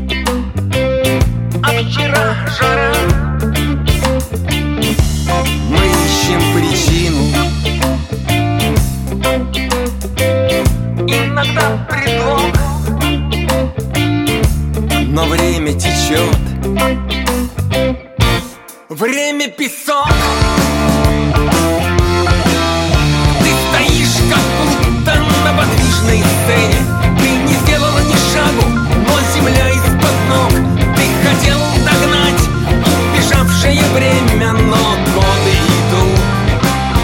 Speaker 7: а вчера жара. Мы ищем причину, иногда предлог, но время течет. Время песок. Ты стоишь, как будто на подвижной сцене. Ты не сделала ни шагу, но земля из-под ног. Ты хотел догнать убежавшее время, но годы идут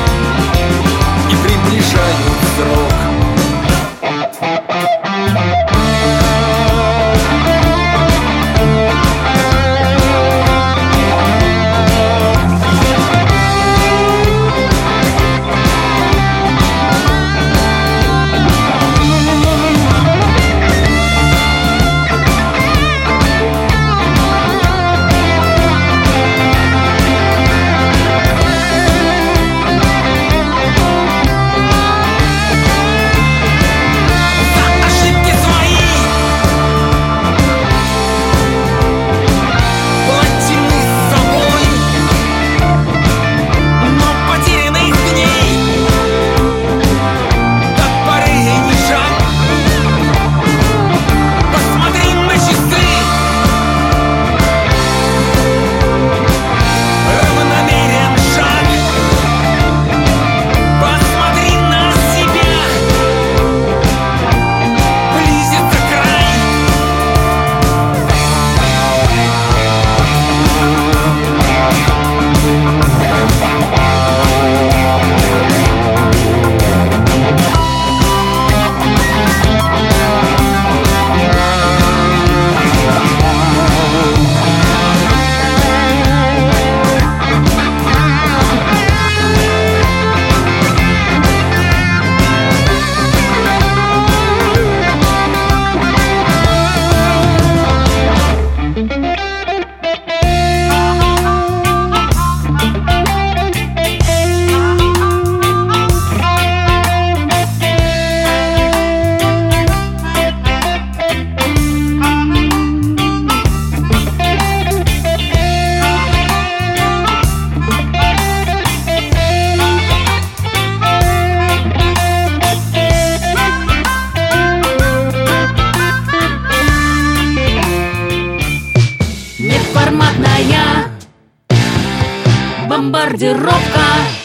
Speaker 2: Командировка.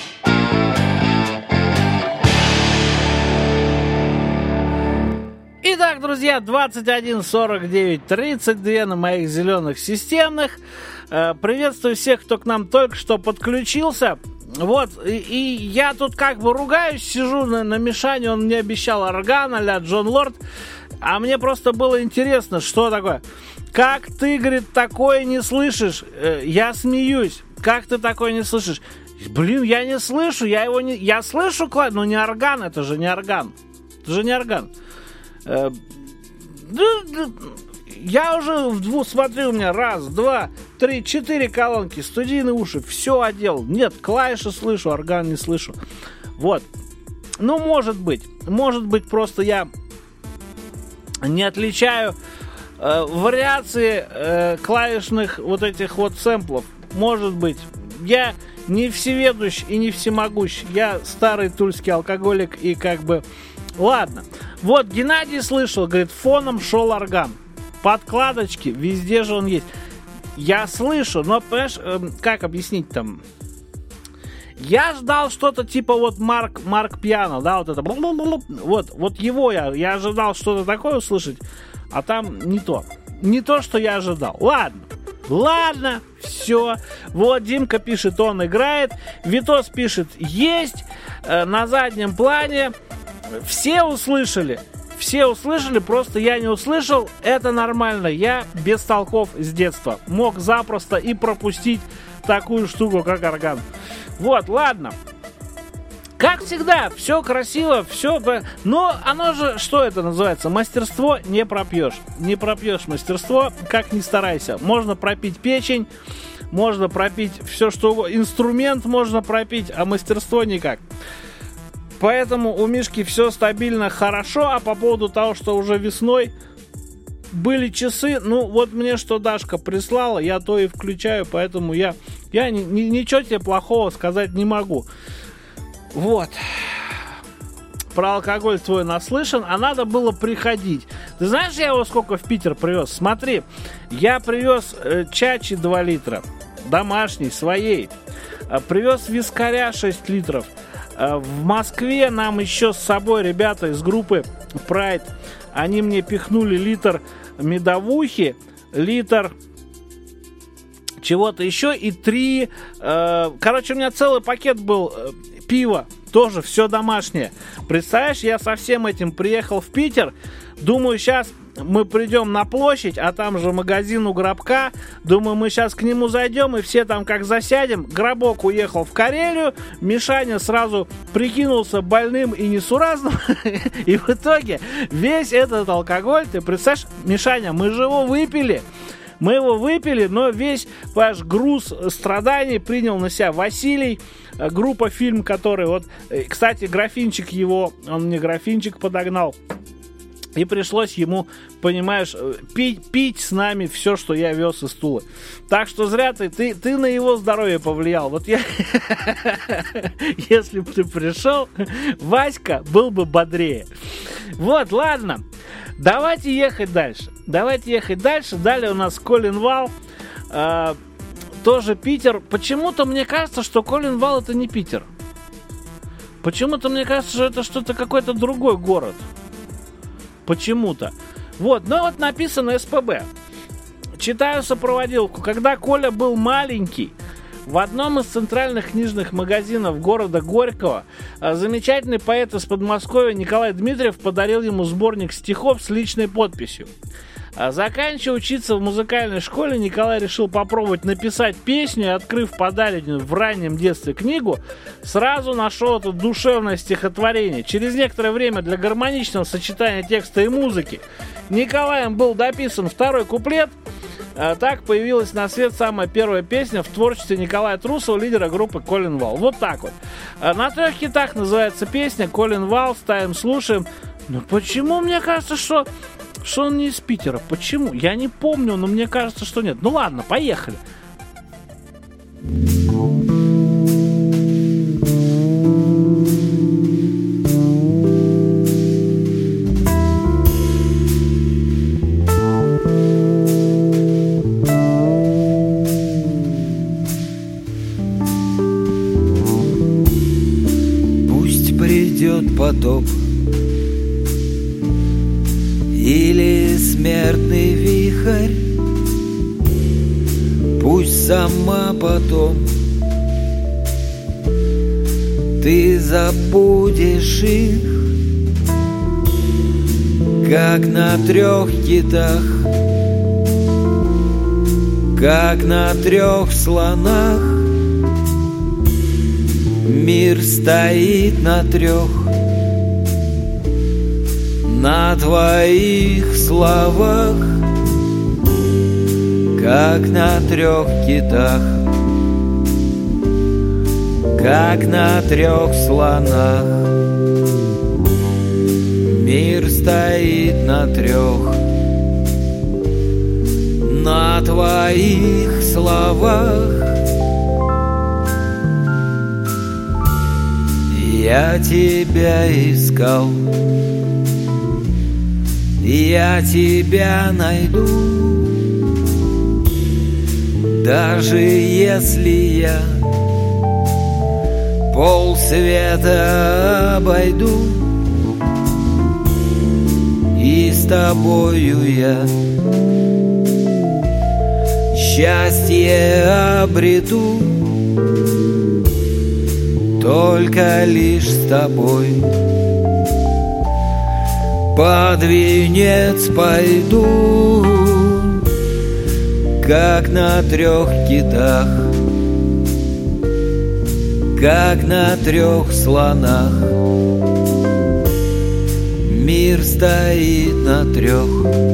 Speaker 3: Итак, друзья, двадцать один сорок девять тридцать два на моих зеленых системных. Э, приветствую всех, кто к нам только что подключился. Вот, и, и я тут как бы ругаюсь, сижу на, на Мишане, он мне обещал орган а-ля Джон Лорд. А мне просто было интересно, что такое. Как ты, говорит, такое не слышишь? Э, я смеюсь. Как ты такое не слышишь? Блин, я не слышу, я его не... Я слышу, но не орган, это же не орган. Это же не орган. Э, я уже в двух смотрю, у меня раз, два, три, четыре колонки, студийные уши, все одел. Нет, клавиши слышу, орган не слышу. Вот. Ну, может быть. Может быть, просто я не отличаю э, вариации э, клавишных вот этих вот сэмплов. Может быть. Я не всеведущ и не всемогущ. Я старый тульский алкоголик и как бы... Ладно. Вот Геннадий слышал, говорит, фоном шел орган. Подкладочки, везде же он есть. Я слышу, но, понимаешь, э, как объяснить там? Я ждал что-то типа вот Марк, Марк Пиано, да, вот это. Вот, вот его я, я ожидал что-то такое услышать, а там не то. Не то, что я ожидал. Ладно. Ладно, все. Вот Димка пишет, он играет. Витос пишет, есть. Э, на заднем плане. Все услышали. Все услышали, просто я не услышал. Это нормально. Я без толков с детства. Мог запросто и пропустить такую штуку, как орган. Вот, ладно. Как всегда, все красиво, все... Но оно же, что это называется? Мастерство не пропьешь. Не пропьешь мастерство, как ни старайся. Можно пропить печень, можно пропить все, что угодно. Инструмент можно пропить, а мастерство никак. Поэтому у Мишки все стабильно, хорошо. А по поводу того, что уже весной были часы, ну вот мне что Дашка прислала, я то и включаю, поэтому я, я ни, ни, ничего тебе плохого сказать не могу. Вот. Про алкоголь твой наслышан, а надо было приходить. Ты знаешь, я его сколько в Питер привез? Смотри, я привез э, чачи два литра, домашней, своей. Э, привез вискаря шесть литров. Э, в Москве нам еще с собой ребята из группы Pride, они мне пихнули литр медовухи, литр чего-то еще и три... Э, короче, у меня целый пакет был э, пива, тоже все домашнее. Представляешь, я со всем этим приехал в Питер, думаю, сейчас мы придем на площадь, а там же магазин у Гробка, думаю, мы сейчас к нему зайдем и все там как засядем. Гробок уехал в Карелию, Мишаня сразу прикинулся больным и несуразным, и в итоге весь этот алкоголь, ты представляешь, Мишаня, мы же его выпили, мы его выпили, но весь ваш груз страданий принял на себя Василий, группа «Фильм», который вот, кстати, графинчик его, он мне графинчик подогнал, и пришлось ему, понимаешь, пить, пить с нами все, что я вез из Тулы. Так что зря ты, ты, ты на его здоровье повлиял. Вот я, если бы ты пришел, Васька был бы бодрее. Вот, ладно. Давайте ехать дальше. Давайте ехать дальше. Далее у нас Колин Вал. Э, тоже Питер. Почему-то мне кажется, что Колин Вал это не Питер. Почему-то мне кажется, что это что-то какой-то другой город. Почему-то. Вот, но вот написано СПБ. Читаю сопроводилку. Когда Коля был маленький, в одном из центральных книжных магазинов города Горького замечательный поэт из Подмосковья Николай Дмитриев подарил ему сборник стихов с личной подписью. Заканчивая учиться в музыкальной школе, Николай решил попробовать написать песню и, открыв подаренную в раннем детстве книгу, сразу нашел это душевное стихотворение. Через некоторое время для гармоничного сочетания текста и музыки Николаем был дописан второй куплет. Так появилась на свет самая первая песня в творчестве Николая Трусова, лидера группы Колин Вал. Вот так вот. На трех хитах называется песня. Колин Вал, ставим, слушаем. Но почему мне кажется, что... Что он не из Питера? Почему? Я не помню, но мне кажется, что нет. Ну ладно, поехали.
Speaker 8: придет потоп или смертный вихрь, пусть сама потом ты забудешь их, как на трех китах, как на трех слонах. Мир стоит на трех, на твоих словах, как на трех китах, как на трех слонах. Мир стоит на трех, на твоих словах. Я тебя искал, я тебя найду, даже если я полсвета обойду, и с тобою я счастье обрету. Только лишь с тобой под венец пойду, как на трех китах, как на трех слонах. Мир стоит на трех,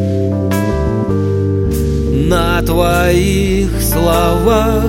Speaker 8: на твоих словах.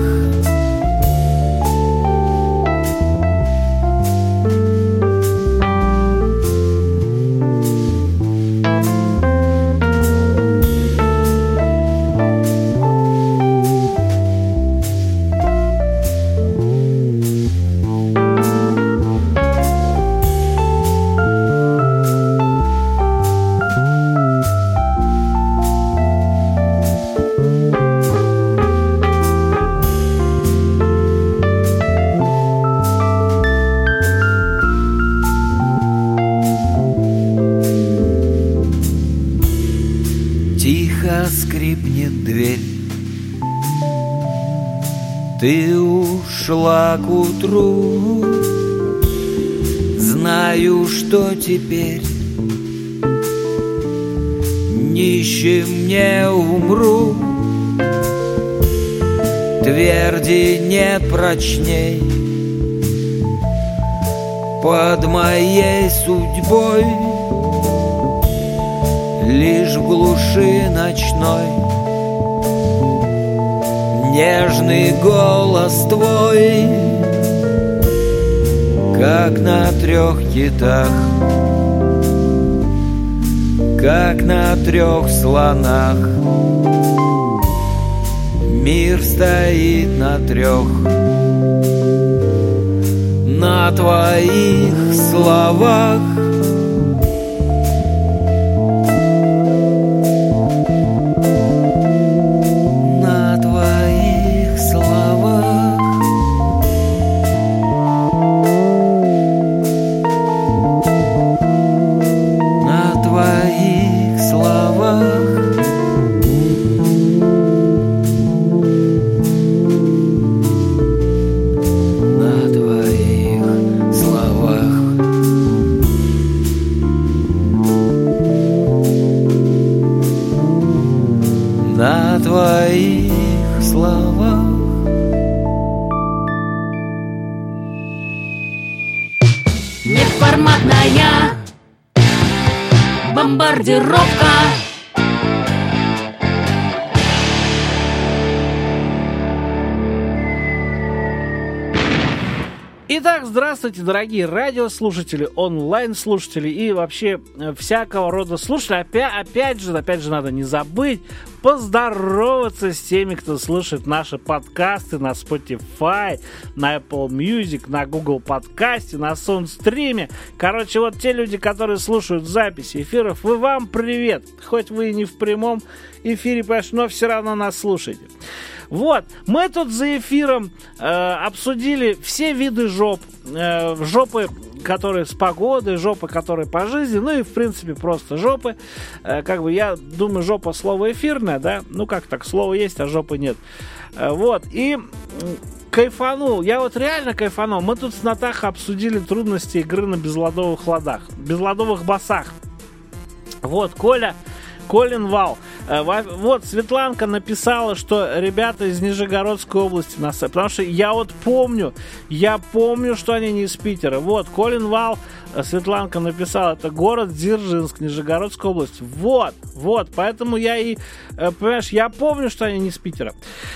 Speaker 8: Скрипнет дверь, ты ушла к утру. Знаю, что теперь нищим не умру. Тверди нет прочней под моей судьбой. Лишь в глуши ночной нежный голос твой, как на трех китах, как на трех слонах. Мир стоит на трех, на твоих словах. На твоих словах.
Speaker 2: Неформатная бомбардировка.
Speaker 3: Итак, здравствуйте, дорогие радиослушатели, онлайн-слушатели и вообще всякого рода слушатели. Опять, опять же, опять же, надо не забыть поздороваться с теми, кто слушает наши подкасты на Spotify, на Apple Music, на Google подкасте, на Soundstream. Короче, вот те люди, которые слушают записи эфиров, вы вам привет. Хоть вы и не в прямом эфире, но все равно нас слушаете. Вот, мы тут за эфиром э, обсудили все виды жоп, э, жопы, которые с погодой, жопы, которые по жизни, ну и, в принципе, просто жопы. Э, как бы, я думаю, жопа слово эфирное, да? Ну, как так, слово есть, а жопы нет. Э, вот, и кайфанул. Я вот реально кайфанул. Мы тут с Натахой обсудили трудности игры на безладовых ладах, безладовых басах. Вот, Коля, Колин Вал. Вот, Светланка написала, что ребята из Нижегородской области нас... Потому что я вот помню, я помню, что они не из Питера. Вот, Колин Вал, Светланка написала, это город Дзержинск, Нижегородская область. Вот, вот, поэтому я и... Понимаешь, я помню, что они не из Питера.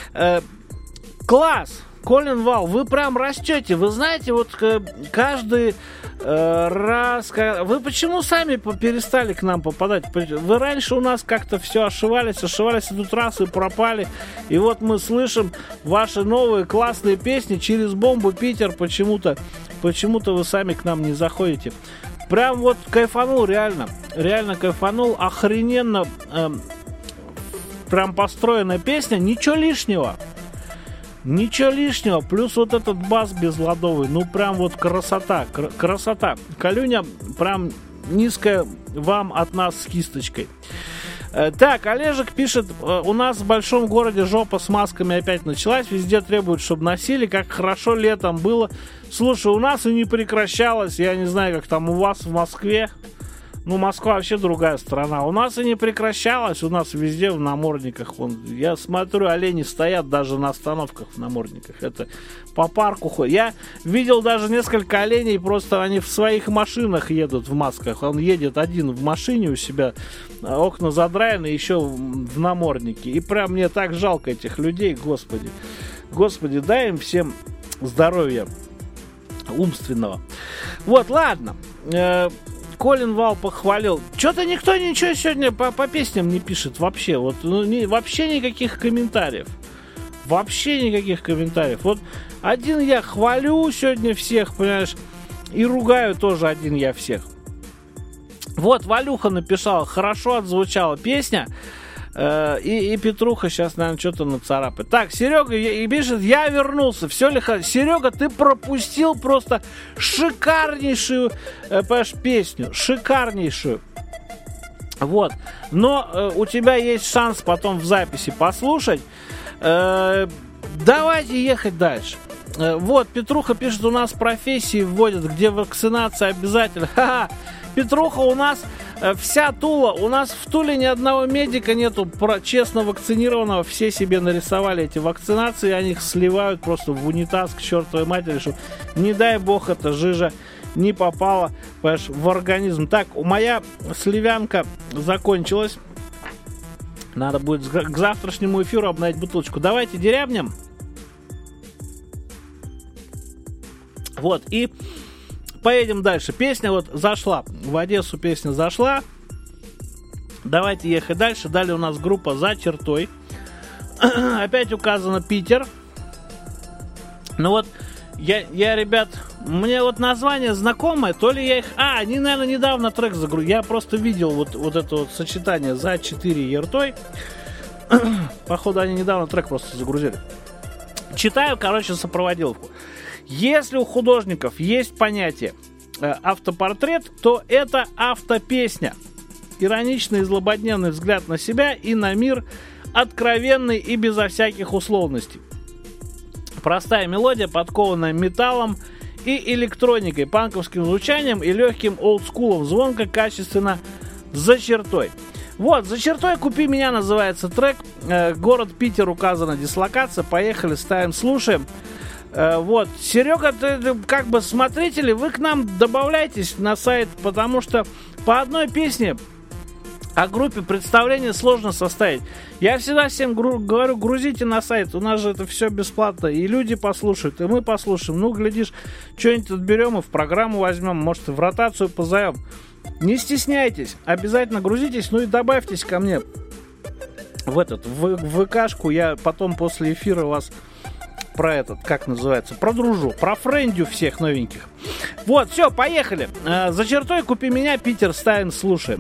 Speaker 3: Класс! Колин Вал, вы прям растете. Вы знаете, вот каждый э, раз... Вы почему сами перестали к нам попадать? Вы раньше у нас как-то все ошивались, ошивались, и тут раз и пропали. И вот мы слышим ваши новые классные песни через бомбу Питер. Почему-то, почему-то вы сами к нам не заходите. Прям вот кайфанул, реально. Реально кайфанул. Охрененно э, прям построенная песня. Ничего лишнего. Ничего лишнего, плюс вот этот бас безладовый, ну прям вот красота, кр- красота. Калюня, прям низкая вам от нас с кисточкой. Э, так, Олежек пишет, э, у нас в большом городе жопа с масками опять началась, везде требуют, чтобы носили, как хорошо летом было. Слушай, у нас и не прекращалось, я не знаю, как там у вас в Москве. Ну, Москва вообще другая страна. У нас и не прекращалось, у нас везде в намордниках. Вон, я смотрю, олени стоят даже на остановках в намордниках. Это по парку ходят. Я видел даже несколько оленей, просто они в своих машинах едут в масках. Он едет один в машине у себя, окна задраены, еще в наморднике. И прям мне так жалко этих людей, господи. Господи, дай им всем здоровья умственного. Вот, ладно. Колин Вал похвалил. Что-то никто ничего сегодня по, по песням не пишет вообще. Вот, ну, не, вообще никаких комментариев. Вообще никаких комментариев. Вот один я хвалю сегодня всех, понимаешь, и ругаю тоже один я всех. Вот Валюха написала, хорошо отзвучала песня. Э, и, и Петруха сейчас, наверное, что-то нацарапает. Так, Серега и пишет, я вернулся. Все ли хорошо? Серега, ты пропустил просто шикарнейшую, э, понимаешь, песню. Шикарнейшую. Вот. Но э, у тебя есть шанс потом в записи послушать. Э, давайте ехать дальше. Э, вот, Петруха пишет, у нас профессии вводят, где вакцинация обязательно. Ха-ха. Петруха, у нас э, вся Тула, у нас в Туле ни одного медика нету про, честно вакцинированного, все себе нарисовали эти вакцинации, они их сливают просто в унитаз к чертовой матери, чтобы, не дай бог, эта жижа не попала, понимаешь, в организм. Так, моя сливянка закончилась, надо будет к завтрашнему эфиру обновить бутылочку. Давайте дерябнем. Вот, и поедем дальше. Песня вот зашла. В Одессу песня зашла. Давайте ехать дальше. Далее у нас группа «За чертой». Опять указано Питер. Ну вот, я, я, ребят, мне вот название знакомое. То ли я их... А, они, наверное, недавно трек загрузили. Я просто видел вот, вот это вот сочетание «За четыре ертой». Походу, они недавно трек просто загрузили. Читаю, короче, сопроводиловку. Если у художников есть понятие э, автопортрет, то это автопесня. Ироничный и злободневный взгляд на себя и на мир, откровенный и безо всяких условностей. Простая мелодия, подкованная металлом и электроникой, панковским звучанием и легким олдскулом, звонко, качественно, за чертой. Вот, «За чертой купи меня» называется трек. Э, город Питер указана дислокация. Поехали, ставим, слушаем. Вот, Серега, ты, как бы смотрители, вы к нам добавляйтесь на сайт, потому что по одной песне о группе представление сложно составить. Я всегда всем гру- говорю, грузите на сайт, у нас же это все бесплатно, и люди послушают, и мы послушаем. Ну, глядишь, что-нибудь отберем и в программу возьмем, может, в ротацию позовем. Не стесняйтесь, обязательно грузитесь, ну и добавьтесь ко мне в этот, в, в ВКшку, я потом после эфира вас про этот, как называется, продружу, профрендю всех новеньких. Вот, все, поехали. Э, «За чертой купи меня», Питер, ставим, слушаем.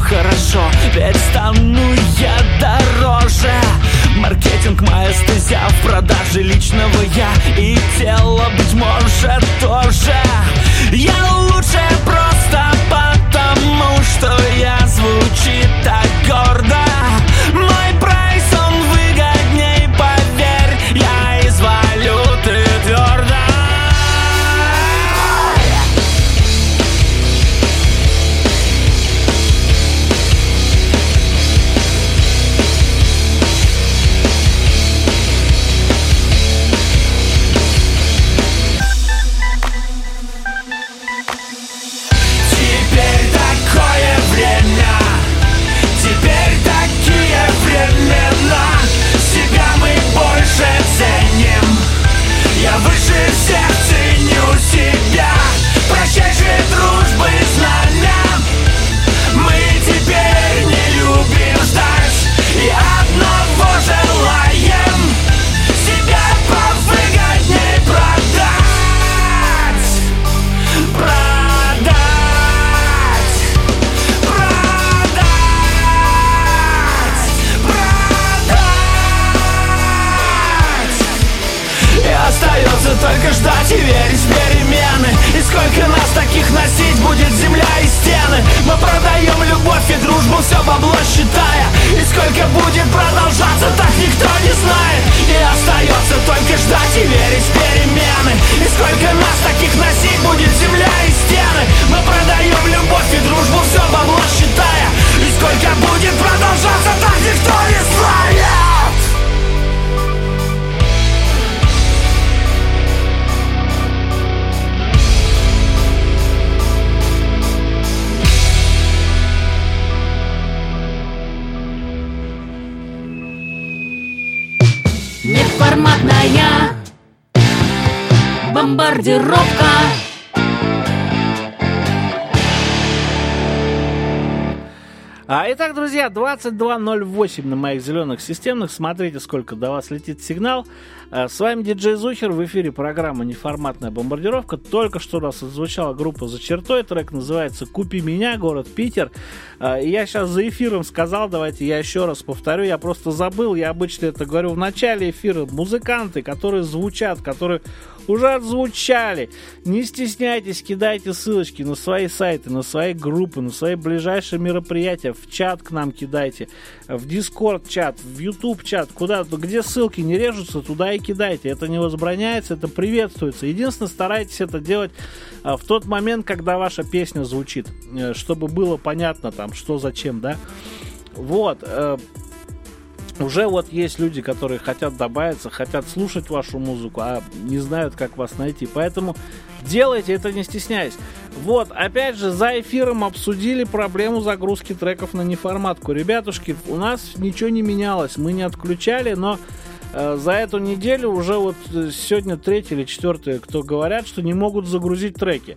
Speaker 7: хорошо, ведь стану я дороже. Маркетинг моя стезя, в продаже личного я и тело, быть может, тоже. Я лучше просто потому, что я звучит так гордо. Мой прайс, он выгодней, поверь, я из валюты твердо. Я выше всех ценю себя. Прощай же дружбы знамя. Мы теперь не любим ждать и одного желаем себя повыгодней продать. Продать. Продать. Продать. И остается только ждать и верить в перемены. И сколько нас таких носить будет земля и стены. Мы продаем любовь и дружбу, все бабло считая. И сколько будет продолжаться, так никто не знает. И остается только ждать и верить в перемены. И сколько нас таких носить будет земля и стены. Мы продаем любовь и дружбу, все бабло считая. И сколько будет продолжаться, так никто не знает.
Speaker 2: Неформатная бомбардировка.
Speaker 3: А, итак, друзья, двадцать два ноль восемь на моих зеленых системных. Смотрите, сколько до вас летит сигнал. А, с вами диджей Зухер. В эфире программа «Неформатная бомбардировка». Только что у нас отзвучала группа «За чертой». Трек называется «Купи меня», город Питер. А, и я сейчас за эфиром сказал, давайте я еще раз повторю. Я просто забыл, я обычно это говорю в начале эфира. Музыканты, которые звучат, которые уже отзвучали. Не стесняйтесь, кидайте ссылочки на свои сайты, на свои группы, на свои ближайшие мероприятия. В чат к нам кидайте, в Discord чат, в YouTube чат, куда, где ссылки не режутся, туда и кидайте. Это не возбраняется, это приветствуется. Единственное, старайтесь это делать а, в тот момент, когда ваша песня звучит, чтобы было понятно там, что зачем, да. Вот. Э, Уже вот есть люди, которые хотят добавиться, хотят слушать вашу музыку, а не знают, как вас найти. Поэтому делайте это, не стесняясь. Вот, опять же, за эфиром обсудили проблему загрузки треков на неформатку. Ребятушки, у нас ничего не менялось, мы не отключали, но э, за эту неделю уже вот сегодня третий или четвертый, кто говорят, что не могут загрузить треки.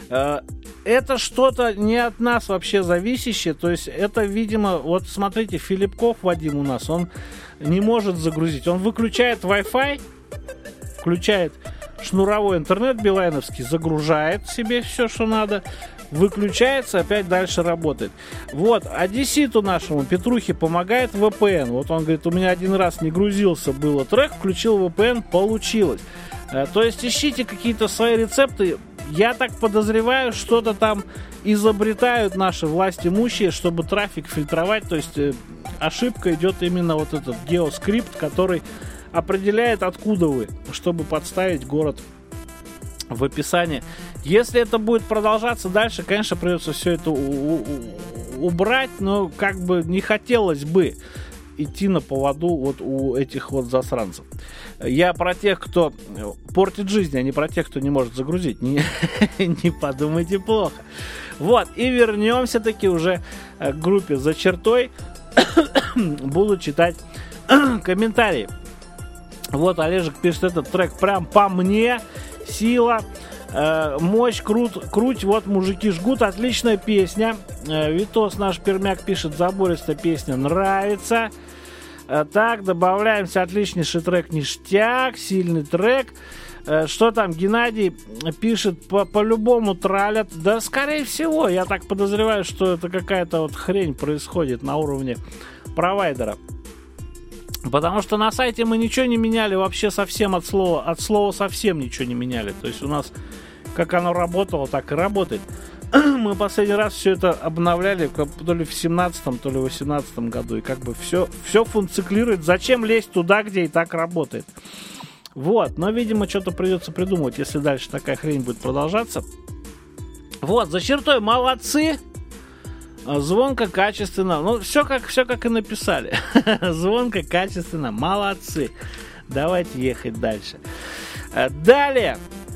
Speaker 3: Это что-то не от нас вообще зависящее. То есть это, видимо, вот смотрите, Филипков Вадим у нас, он не может загрузить. Он выключает Wi-Fi, включает шнуровой интернет билайновский, загружает себе все, что надо, выключается, опять дальше работает. Вот, одесситу нашему, Петрухе, помогает ви пи эн. Вот он говорит, у меня один раз не грузился, было трек, включил ви пи эн, получилось. То есть ищите какие-то свои рецепты. Я так подозреваю, что-то там изобретают наши власть имущие, чтобы трафик фильтровать. То есть э, ошибка идет именно вот этот геоскрипт, который определяет, откуда вы, чтобы подставить город в описании. Если это будет продолжаться дальше, конечно, придется все это у- у- убрать, но как бы не хотелось бы идти на поводу вот у этих вот засранцев. Я про тех, кто портит жизнь, а не про тех, кто не может загрузить. Не, не подумайте плохо. Вот, и вернемся таки уже к группе «За чертой». Буду читать комментарии. Вот Олежек пишет, этот трек прям по мне. Сила, э, мощь, крут, круть, вот мужики жгут. Отличная песня. э, Витос наш пермяк пишет, забористая песня, нравится. Так, добавляемся, отличнейший трек, ништяк, сильный трек. Что там, Геннадий пишет, по- по-любому тралят. Да, скорее всего, я так подозреваю, что это какая-то вот хрень происходит на уровне провайдера. Потому что на сайте мы ничего не меняли вообще совсем от слова. От слова совсем ничего не меняли. То есть у нас, как оно работало, так и работает. Мы последний раз все это обновляли то ли в семнадцатом, то ли в восемнадцатом году. И как бы все, все функционирует. Зачем лезть туда, где и так работает? Вот, но, видимо, что-то придется придумать, если дальше такая хрень будет продолжаться. Вот, за чертой молодцы. Звонко, качественно. Ну, все как, все как и написали. Звонко, качественно, молодцы. Давайте ехать дальше. Далее.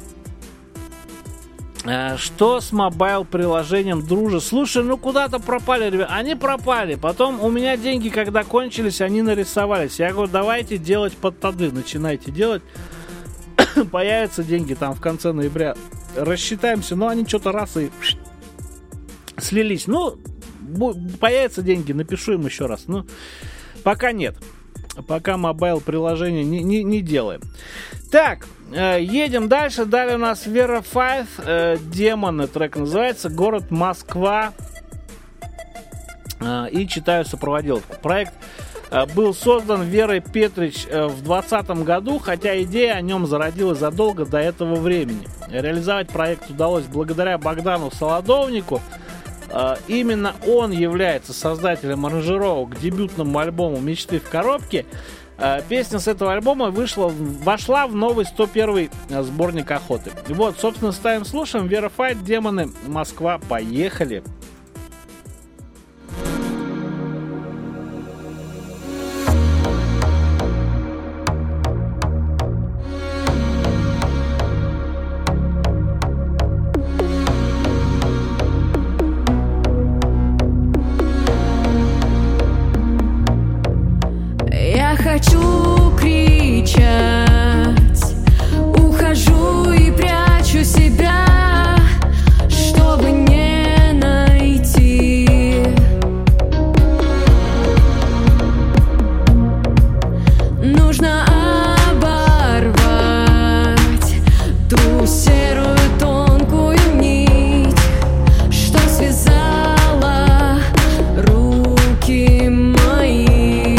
Speaker 3: Что с мобайл-приложением, друже? Слушай, ну куда-то пропали, ребят. Они пропали. Потом у меня деньги, когда кончились, они нарисовались. Я говорю, давайте делать под тады. Начинайте делать. Появятся деньги там в конце ноября. Рассчитаемся. Но они что-то раз и слились. Ну, появятся деньги, напишу им еще раз. Ну, пока нет. Пока мобайл-приложение не, не, не делаем. Так, э, едем дальше. Далее у нас Verified, э, Демоны, трек называется, город Москва. Э, и читаю сопроводиловку. Проект э, был создан Верой Петрич э, в двадцатом году, хотя идея о нем зародилась задолго до этого времени. Реализовать проект удалось благодаря Богдану Солодовнику. Uh, именно он является создателем аранжировок к дебютному альбому «Мечты в коробке». Uh, песня с этого альбома вышла, вошла в новый сто первый сборник охоты. И вот, собственно, ставим, слушаем. Verified, Демоны, Москва. Поехали!
Speaker 2: Хочу кричать, ухожу и прячу себя, чтобы не найти. Нужно оборвать ту серую тонкую нить, что связала руки мои.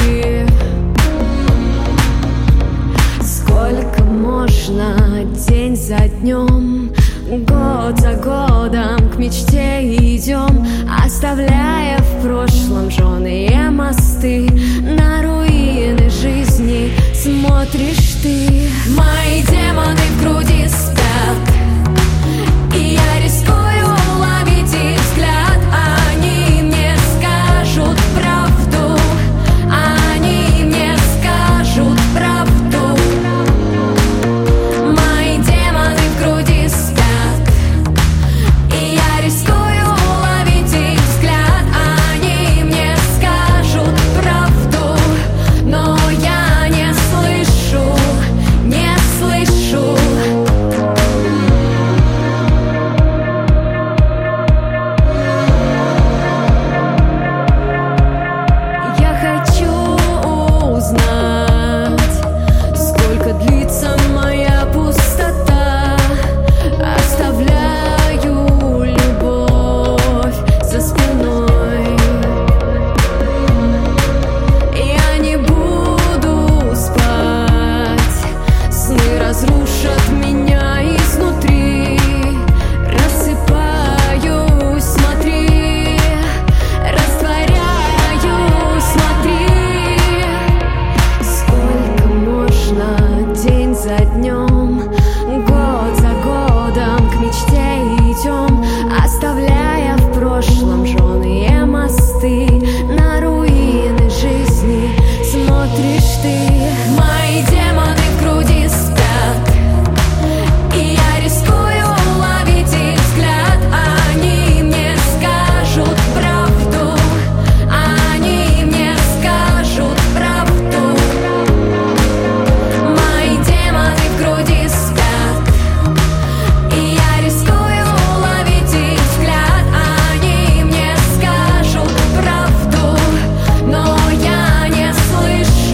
Speaker 2: День за днем, год за годом к мечте идем, оставляя в прошлом жженые мосты. На руины жизни смотришь ты. Мои демоны в груди спят, и я рискую уловить их взгляд. Они мне скажут правду, они мне скажут правду.
Speaker 9: Слышу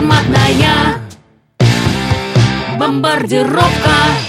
Speaker 2: неформатная бомбардировка.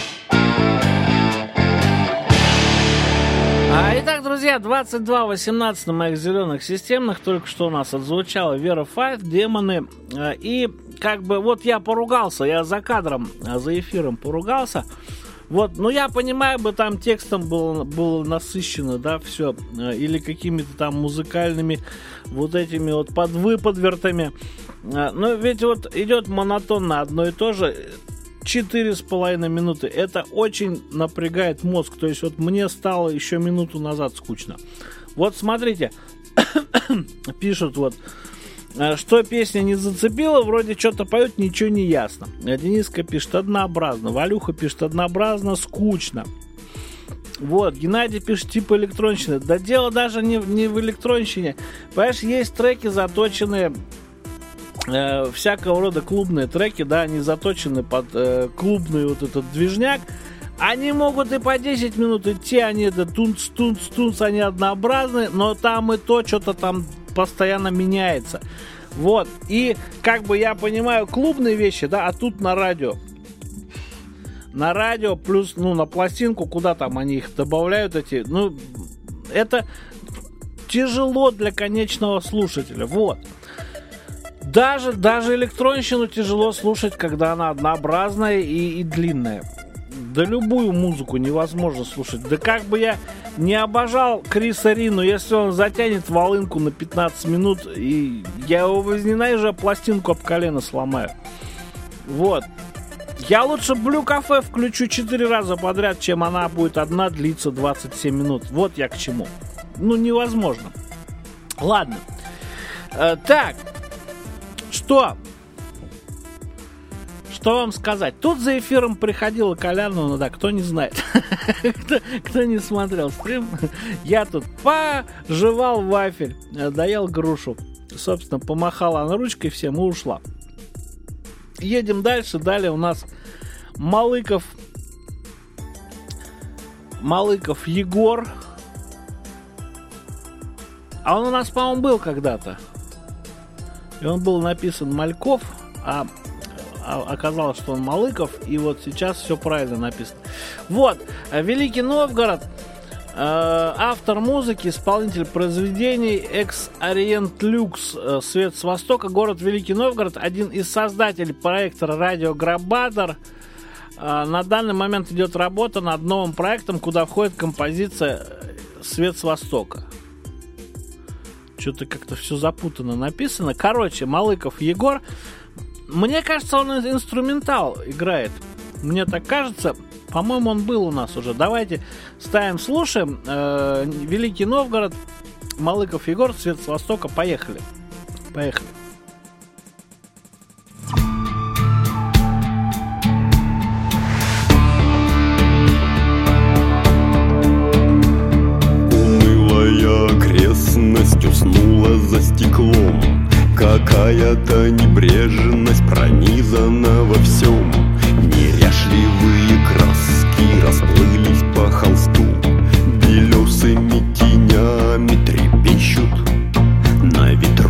Speaker 3: А, итак, друзья, двадцать два восемнадцать на моих зеленых системных. Только что у нас отзвучала Вера Файт, Демоны. И как бы вот я поругался, я за кадром, за эфиром поругался. Вот, ну я понимаю, бы там текстом было, было насыщено, да, все. Или какими-то там музыкальными вот этими вот подвыподвертами. Но ведь вот идет монотонно одно и то же. Четыре с половиной минуты. Это очень напрягает мозг. То есть вот мне стало еще минуту назад скучно. Вот смотрите. Пишут вот, что песня не зацепила, вроде что-то поют, ничего не ясно. Дениска пишет однообразно. Валюха пишет однообразно, скучно. Вот, Геннадий пишет типа электронщины. Да дело даже не, не в электронщине. Понимаешь, есть треки заточенные, э, всякого рода клубные треки, да, они заточены под э, клубный вот этот движняк. Они могут и по десять минут идти, они это тунц-тунц-тунц, они однообразны, но там и то что-то там постоянно меняется. Вот, и как бы я понимаю клубные вещи, да, а тут на радио. На радио плюс, ну, на пластинку, куда там они их добавляют, эти, ну, это тяжело для конечного слушателя, вот. Даже, даже электронщину тяжело слушать, когда она однообразная и, и длинная. Да любую музыку невозможно слушать. Да как бы я не обожал Криса Ри, но если он затянет волынку на пятнадцать минут, и я его возненавижу, пластинку об колено сломаю. Вот. Я лучше Blue Cafe включу четыре раза подряд, чем она будет одна длиться двадцать семь минут. Вот я к чему. Ну, невозможно. Ладно. Э, так. Что? Что вам сказать? Тут за эфиром приходила Коляна, ну да, кто не знает, кто, кто не смотрел стрим, я тут пожевал вафель, доел грушу, собственно, помахала она ручкой всем и ушла. Едем дальше, далее у нас Малыков, Малыков Егор, а он у нас, по-моему, был когда-то, и он был написан Мальков, а оказалось, что он Малыков, и вот сейчас все правильно написано. Вот, Великий Новгород, э, автор музыки, исполнитель произведений, экс-ориент люкс, э, Свет с Востока, город Великий Новгород, один из создателей проекта «Радио Грабатор». Э, на данный момент идет работа над новым проектом, куда входит композиция «Свет с Востока». Что-то как-то все запутанно написано. Короче, Малыков Егор. Мне кажется, он инструментал играет. Мне так кажется. По-моему, он был у нас уже. Давайте ставим, слушаем. Э, Великий Новгород, Малыков Егор, Свет с Востока. Поехали. Поехали.
Speaker 9: Унылая окрестность уснула за стеклом. Какая-то небрежность пронизана во всем. Неряшливые краски расплылись по холсту, белесыми тенями трепещут на ветру.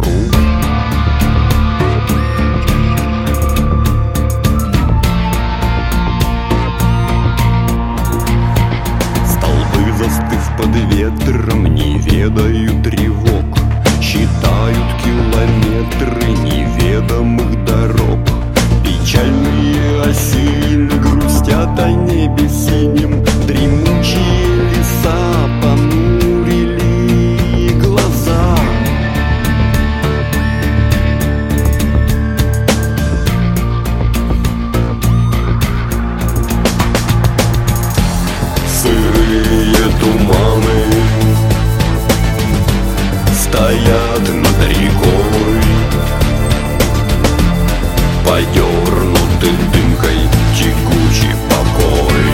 Speaker 9: Столбы, застыв под ветром, не ведают тревог, считают километры неведомых дорог. Печальные осины грустят о небе синим, дремучие леса понурили глаза. Сырые туманы стоят над рекой, подернуты дымкой текучий покой.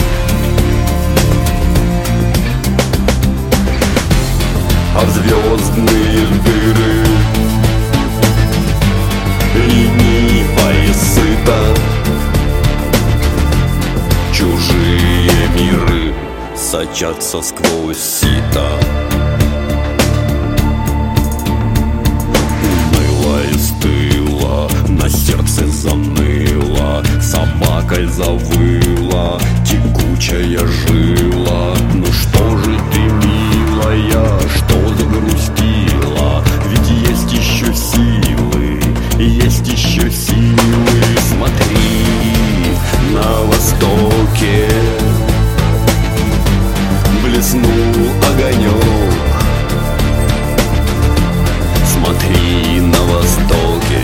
Speaker 9: А в звездные дыры ленивая сыта, чужие миры сочатся сквозь сито. Унылая стыла на сердце собакой завыла текучая жила. Ну что же ты, милая, что загрустила? Ведь есть еще силы, есть еще силы. Смотри, на востоке блеснул огонек. Смотри, на востоке.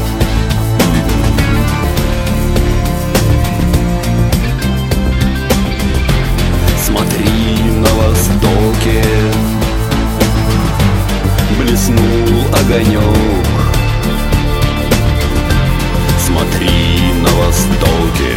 Speaker 9: Смотри, на востоке блеснул огонек. Смотри, на востоке.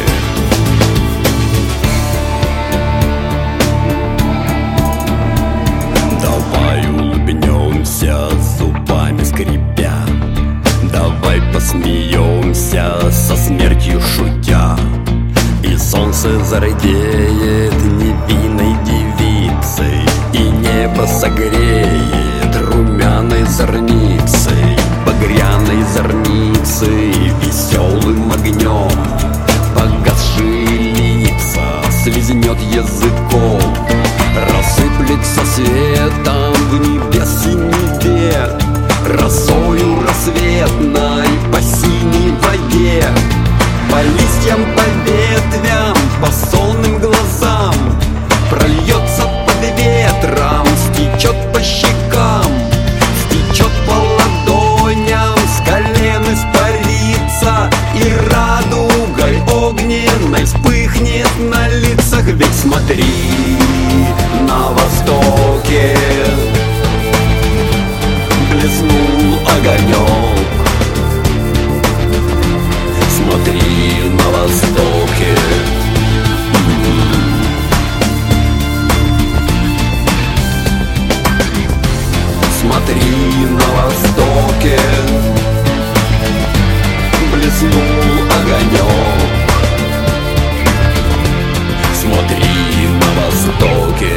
Speaker 9: Давай улыбнемся, зубами скрипя. Давай посмеемся, со смертью шутя. И солнце зародеет невинной девицей, и небо согреет румяной зорницей, багряной зорницей, веселым огнем. Погасшие лица слизнет языком, рассыплется светом в небес синеве, росою рассветной по синей воде. По листьям, по ветвям, по сонным глазам прольется под ветром, стечет по щекам, стечет по ладоням, с колен испарится и радугой огненной вспыхнет на лицах. Ведь смотри, на востоке блеснул огонек. Смотри, на востоке. Смотри, на востоке блеснул огонек. Смотри, на востоке.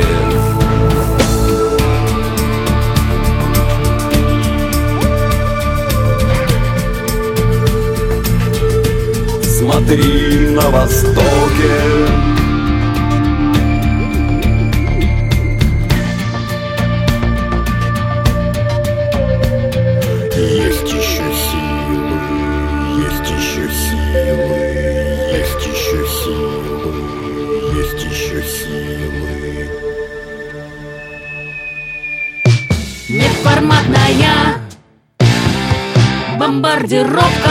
Speaker 9: Смотри, на востоке. Есть еще силы, есть еще силы, есть еще силы, есть еще силы.
Speaker 2: Неформатная бомбардировка.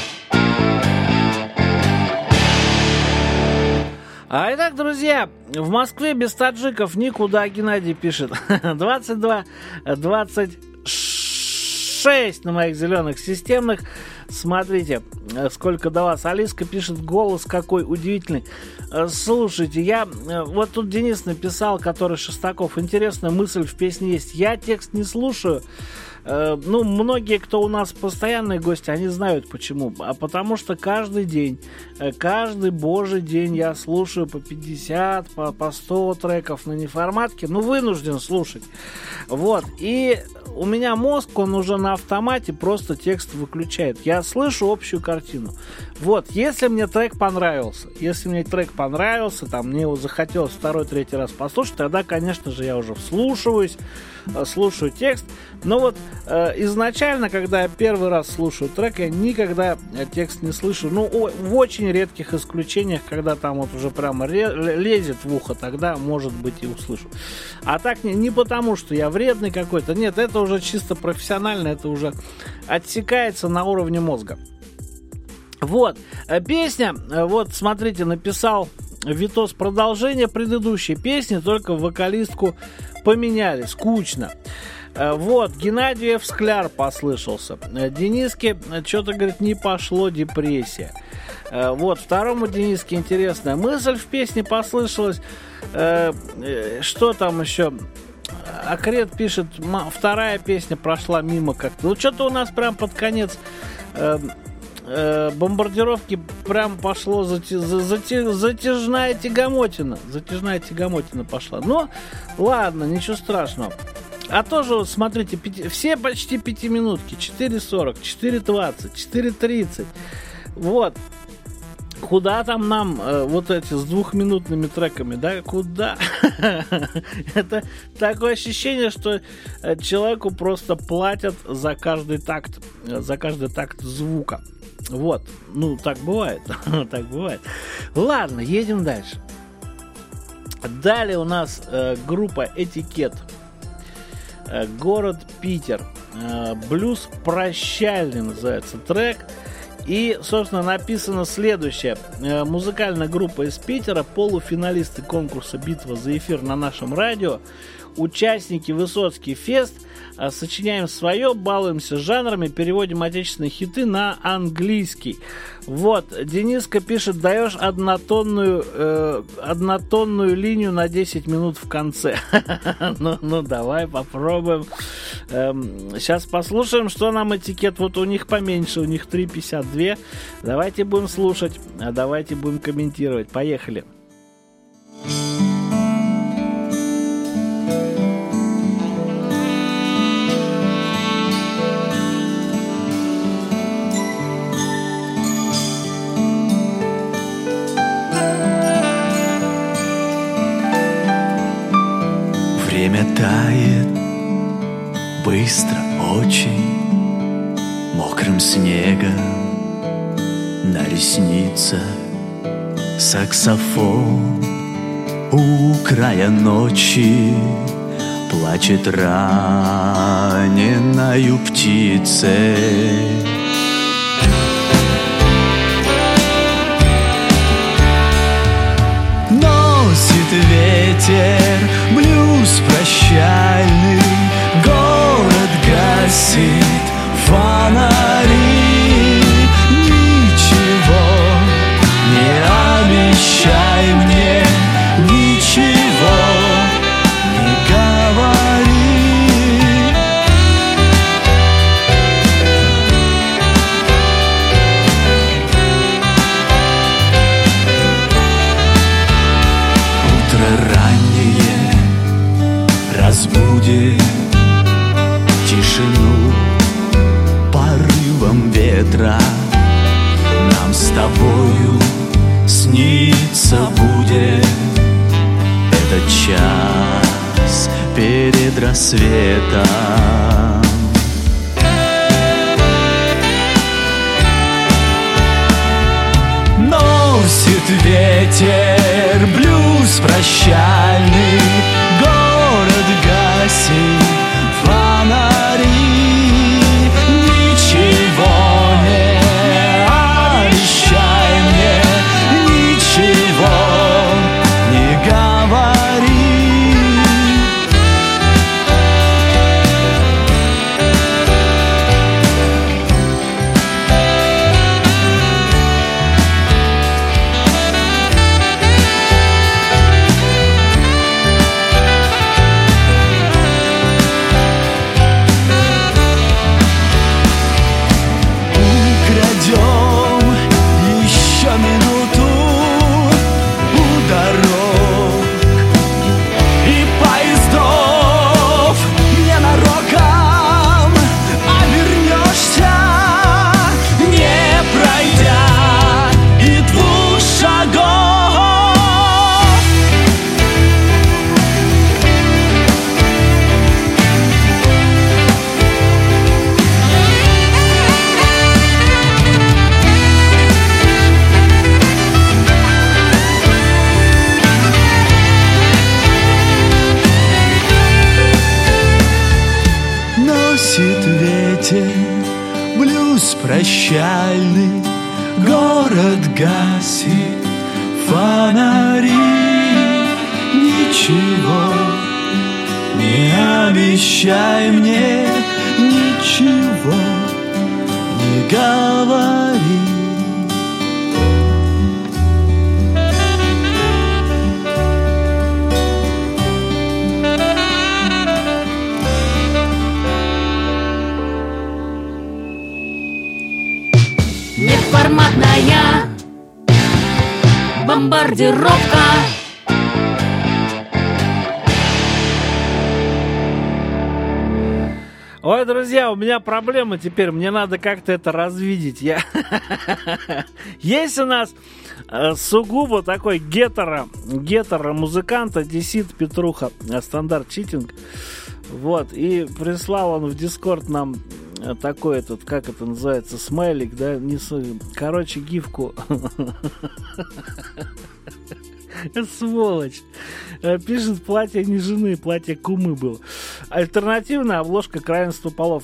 Speaker 3: А итак, друзья, в Москве без таджиков никуда, Геннадий пишет. двадцать два двадцать шесть на моих зеленых системных. Смотрите, сколько до вас. Алиска пишет, голос какой удивительный. Слушайте, я... Вот тут Денис написал, который Шестаков. Интересная мысль в песне есть. Я текст не слушаю. Ну, многие, кто у нас постоянные гости, они знают почему. А потому что каждый день, каждый божий день я слушаю по пятьдесят, по, по сто треков на неформатке. Ну, вынужден слушать. Вот. И у меня мозг, он уже на автомате просто текст выключает. Я слышу общую картину. Вот. Если мне трек понравился, если мне трек понравился, там, мне его захотелось второй, третий раз послушать, тогда, конечно же, я уже вслушиваюсь, слушаю текст. Но вот э, изначально, когда я первый раз слушаю трек, я никогда текст не слышу. Ну, о, в очень редких исключениях, когда там вот уже прямо ре- лезет в ухо, тогда, может быть, и услышу. А так не, не потому, что я вредный какой-то. Нет, это уже чисто профессионально, это уже отсекается на уровне мозга. Вот, песня, вот, смотрите, написал Витос продолжение предыдущей песни, только вокалистку поменяли, скучно. Вот, Геннадьев Скляр послышался. Дениске что-то, говорит, не пошло, депрессия. Вот, второму Дениске интересная мысль в песне послышалась. Что там еще? Акрет пишет, вторая песня прошла мимо как-то. Ну, что-то у нас прям под конец бомбардировки прям пошло зати, зати, затяжная тягомотина. Затяжная тягомотина пошла. Но ладно, ничего страшного. А тоже, вот, смотрите, пяти, все почти пятиминутки. четыре сорок, четыре двадцать, четыре тридцать. Вот. Куда там нам э, вот эти с двухминутными треками, да? Куда? Это такое ощущение, что человеку просто платят за каждый такт, за каждый такт звука. Вот. Ну, так бывает. Так бывает. Ладно, едем дальше. Далее у нас э, группа «Этикет». Э, город Питер. Э, блюз прощальный называется трек. И, собственно, написано следующее. Музыкальная группа из Питера, полуфиналисты конкурса «Битва за эфир» на нашем радио, участники Высоцкий фест, сочиняем свое, балуемся жанрами, переводим отечественные хиты на английский. Вот, Дениска пишет, даешь однотонную, э, однотонную линию на десять минут в конце. ну, ну, давай попробуем. Эм, сейчас послушаем, что нам «Этикет». Вот у них поменьше, у них три пятьдесят два. Давайте будем слушать, а давайте будем комментировать. Поехали.
Speaker 10: Время тает быстро очень, мокрым снегом на ресницах. Саксофон у края ночи плачет раненою птицей. Носит ветер блюз прощальный, город гасит фонари. Ничего не обещай мне, ничего не говори. Утро раннее разбудит тишину порывом ветра. Нам с тобою снится будет этот час перед рассветом. Носит ветер блюз прощальный, город гасит фонари. Ничего не обещай мне, ничего не говори. Прощальный город гасит фонари. Ничего не обещай мне, ничего не говори.
Speaker 2: Неформатная бомбардировка.
Speaker 3: Ой, друзья, у меня проблема теперь, мне надо как-то это развидеть. Я... Есть у нас э, сугубо такой гетеро, гетеро-музыкант, одессит Петруха, стандарт читинг. Вот, и прислал он в Дискорд нам такой этот, как это называется, смайлик, да, не с... короче, гифку. Сволочь. Пишет, платье не жены, платье кумы было. Альтернативная обложка к равенству полов.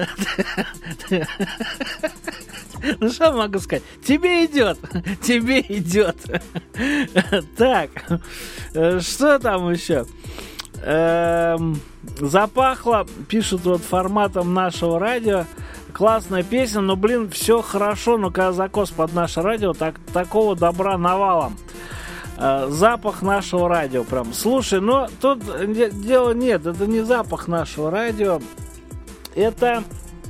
Speaker 3: Ну, что могу сказать? Тебе идет. Тебе идет. Так. Что там еще? Эм, запахло, пишут вот форматом нашего радио. Классная песня, но, блин, все хорошо, но когда закос под наше радио, так, такого добра навалом. Э, запах нашего радио прям. Слушай, но тут дело нет, это не запах нашего радио. Это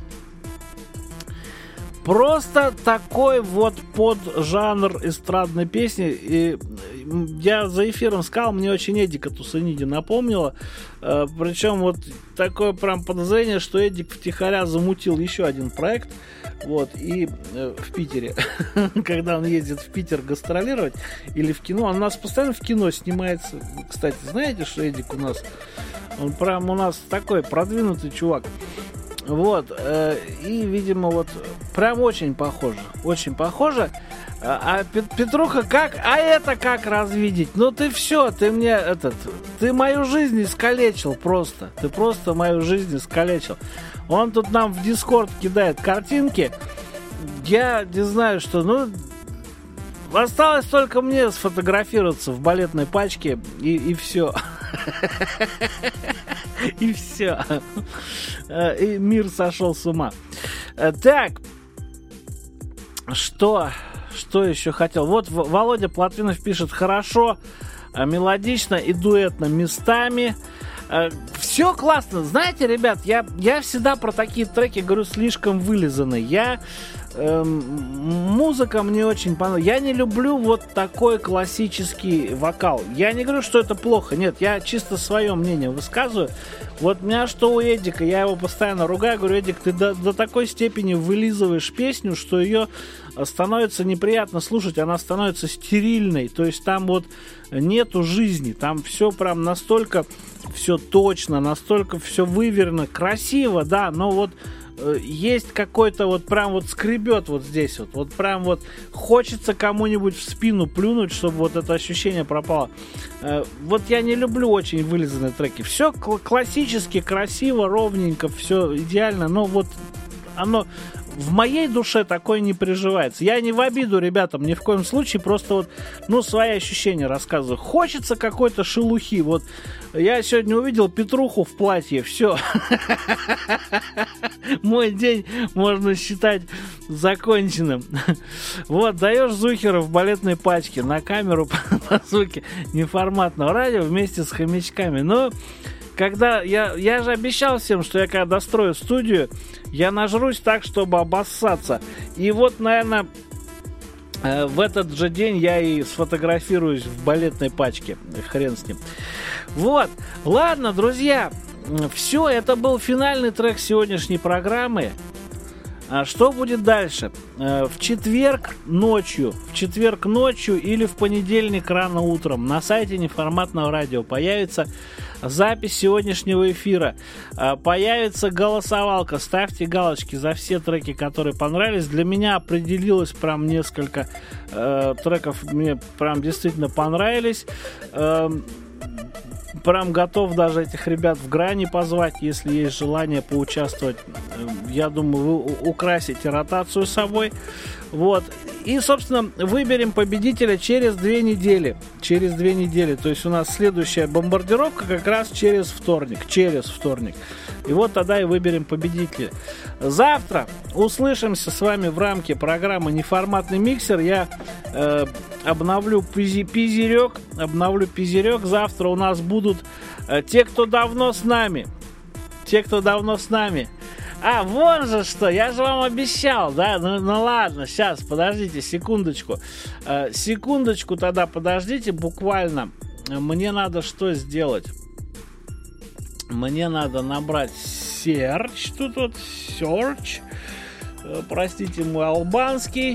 Speaker 3: просто такой вот поджанр эстрадной песни. И я за эфиром сказал, мне очень Эдика Тусаниди напомнила. Э, причем вот такое прям подозрение, что Эдик втихаря замутил еще один проект. Вот, и э, в Питере, когда он ездит в Питер гастролировать или в кино, он у нас постоянно в кино снимается. Кстати, знаете, что Эдик у нас, он прям у нас такой продвинутый чувак. Вот, э, и, видимо, вот прям очень похоже, очень похоже. А, а Петруха как, а это как развидеть? Ну ты все, ты мне этот, ты мою жизнь искалечил просто, ты просто мою жизнь искалечил. Он тут нам в Дискорд кидает картинки. Я не знаю, что, ну, осталось только мне сфотографироваться в балетной пачке, и, и все. И все. И мир сошел с ума. Так, что, что еще хотел? Вот Володя Платвинов пишет: хорошо, мелодично и дуэтно местами. Все классно. Знаете, ребят, я, я всегда про такие треки говорю слишком вылизанные. Я... Эм, музыка мне очень понравилась. Я не люблю вот такой классический вокал. Я не говорю, что это плохо. Нет, я чисто свое мнение высказываю. Вот у меня что у Эдика, я его постоянно ругаю, говорю: Эдик, ты до, до такой степени вылизываешь песню, что ее становится неприятно слушать, она становится стерильной. То есть там вот нету жизни, там все прям настолько все точно, настолько все выверено, красиво, да, но вот есть какой-то вот прям вот скребет вот здесь вот, вот прям вот хочется кому-нибудь в спину плюнуть, чтобы вот это ощущение пропало. Вот я не люблю очень вылизанные треки. Все классически, красиво, ровненько, все идеально, но вот оно в моей душе такое не приживается. Я не в обиду ребятам, ни в коем случае, просто вот, ну, свои ощущения рассказываю. Хочется какой-то шелухи. Вот я сегодня увидел Петруху в платье, все. Мой день можно считать законченным. Вот, даешь Зухера в балетной пачке на камеру по звуке неформатного радио вместе с хомячками. Но когда я, я же обещал всем, что я когда дострою студию, я нажрусь так, чтобы обоссаться. И вот, наверное, э, в этот же день я и сфотографируюсь в балетной пачке. Хрен с ним. Вот. Ладно, друзья. Все, это был финальный трек сегодняшней программы. А что будет дальше? Э, в четверг ночью, в четверг ночью или в понедельник рано утром на сайте неформатного радио появится запись сегодняшнего эфира. Появится голосовалка. Ставьте галочки за все треки, которые понравились. Для меня определилось прям несколько э, треков, мне прям действительно понравились. Э, прям готов даже этих ребят в грани позвать, если есть желание поучаствовать. Я думаю, вы украсите ротацию собой. Вот. И, собственно, выберем победителя через две недели. Через две недели. То есть у нас следующая бомбардировка как раз через вторник. Через вторник. И вот тогда и выберем победителя. Завтра услышимся с вами в рамке программы «Неформатный миксер». Я э, обновлю пизи- пизерек. Обновлю пизерек. Завтра у нас будут э, те, кто давно с нами. Те, кто давно с нами. А, вон же что, я же вам обещал, да? Ну, ну ладно, сейчас, подождите, секундочку. Э, секундочку тогда подождите, буквально. Мне надо что сделать? Мне надо набрать search. Тут вот search. Простите мой албанский.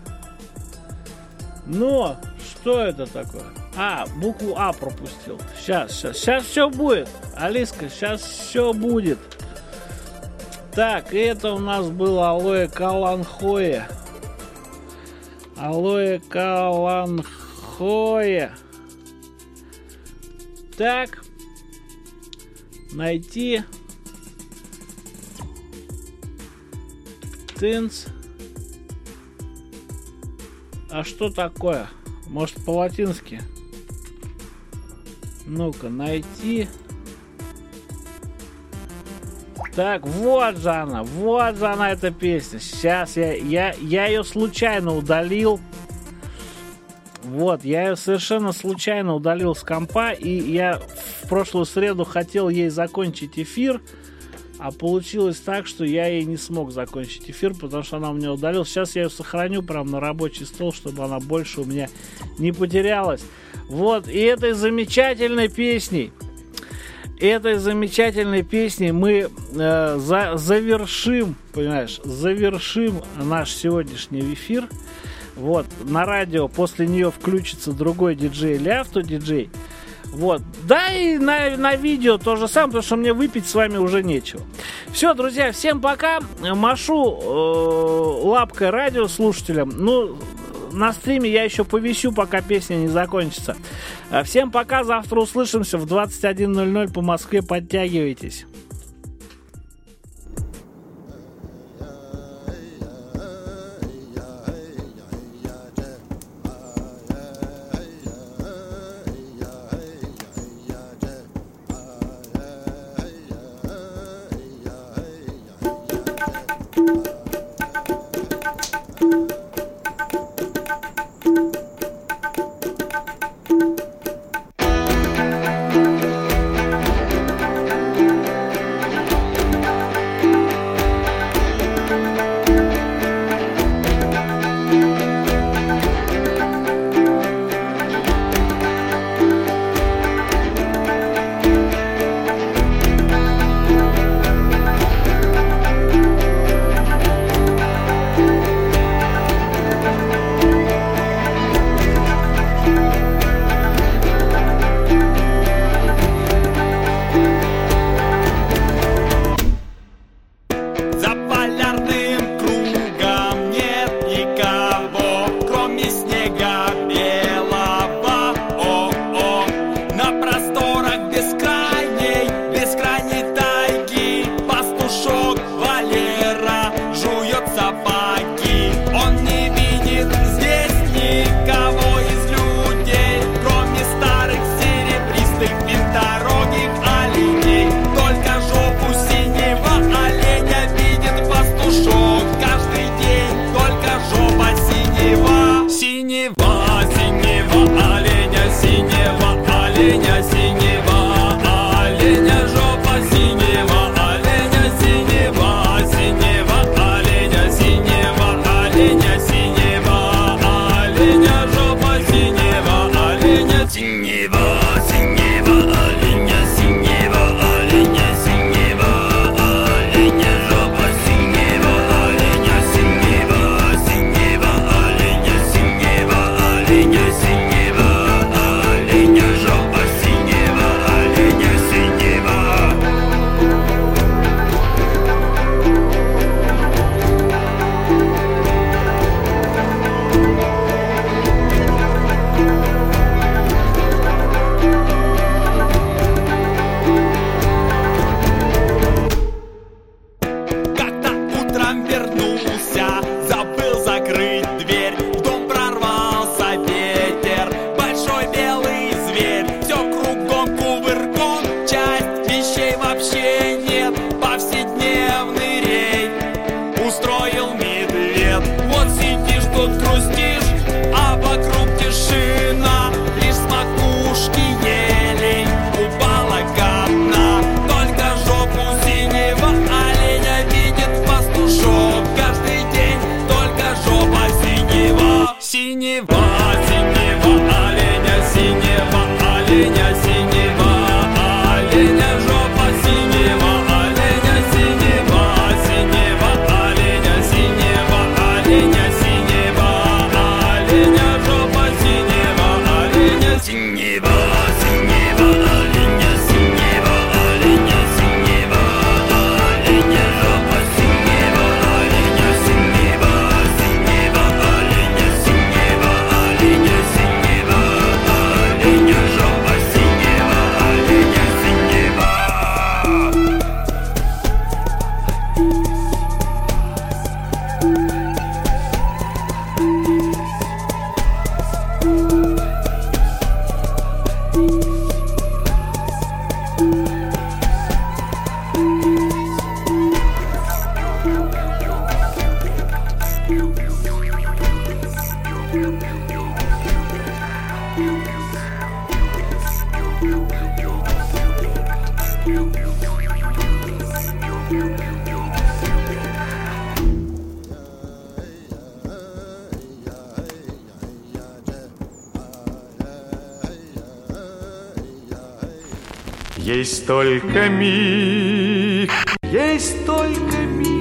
Speaker 3: Но что это такое? А, букву А пропустил. Сейчас, сейчас, сейчас все будет. Алиска, сейчас все будет. Так, это у нас было алоэ каланхоэ. Алоэ каланхоэ. Так. Найти. Тынц. А что такое? Может, по-латински? Ну-ка, найти. Так, вот же она, вот же она, эта песня. Сейчас я, я, я ее случайно удалил. Вот, я ее совершенно случайно удалил с компа. И я в прошлую среду хотел ей закончить эфир. А получилось так, что я ей не смог закончить эфир, потому что она у меня удалилась. Сейчас я ее сохраню прямо на рабочий стол, чтобы она больше у меня не потерялась. Вот, и этой замечательной песней, этой замечательной песней мы э, за, завершим, понимаешь, завершим наш сегодняшний эфир. Вот, на радио после нее включится другой диджей, Ляфто диджей. Вот, да и на, на видео то же самое, потому что мне выпить с вами уже нечего. Все, друзья, всем пока. Машу э, лапкой радиослушателям. Ну, на стриме я еще повисю, пока песня не закончится. Всем пока, завтра услышимся в двадцать один ноль ноль по Москве. Подтягивайтесь.
Speaker 7: Дороги оленей, только жопу синего оленя видит
Speaker 11: Есть только миг, есть только миг,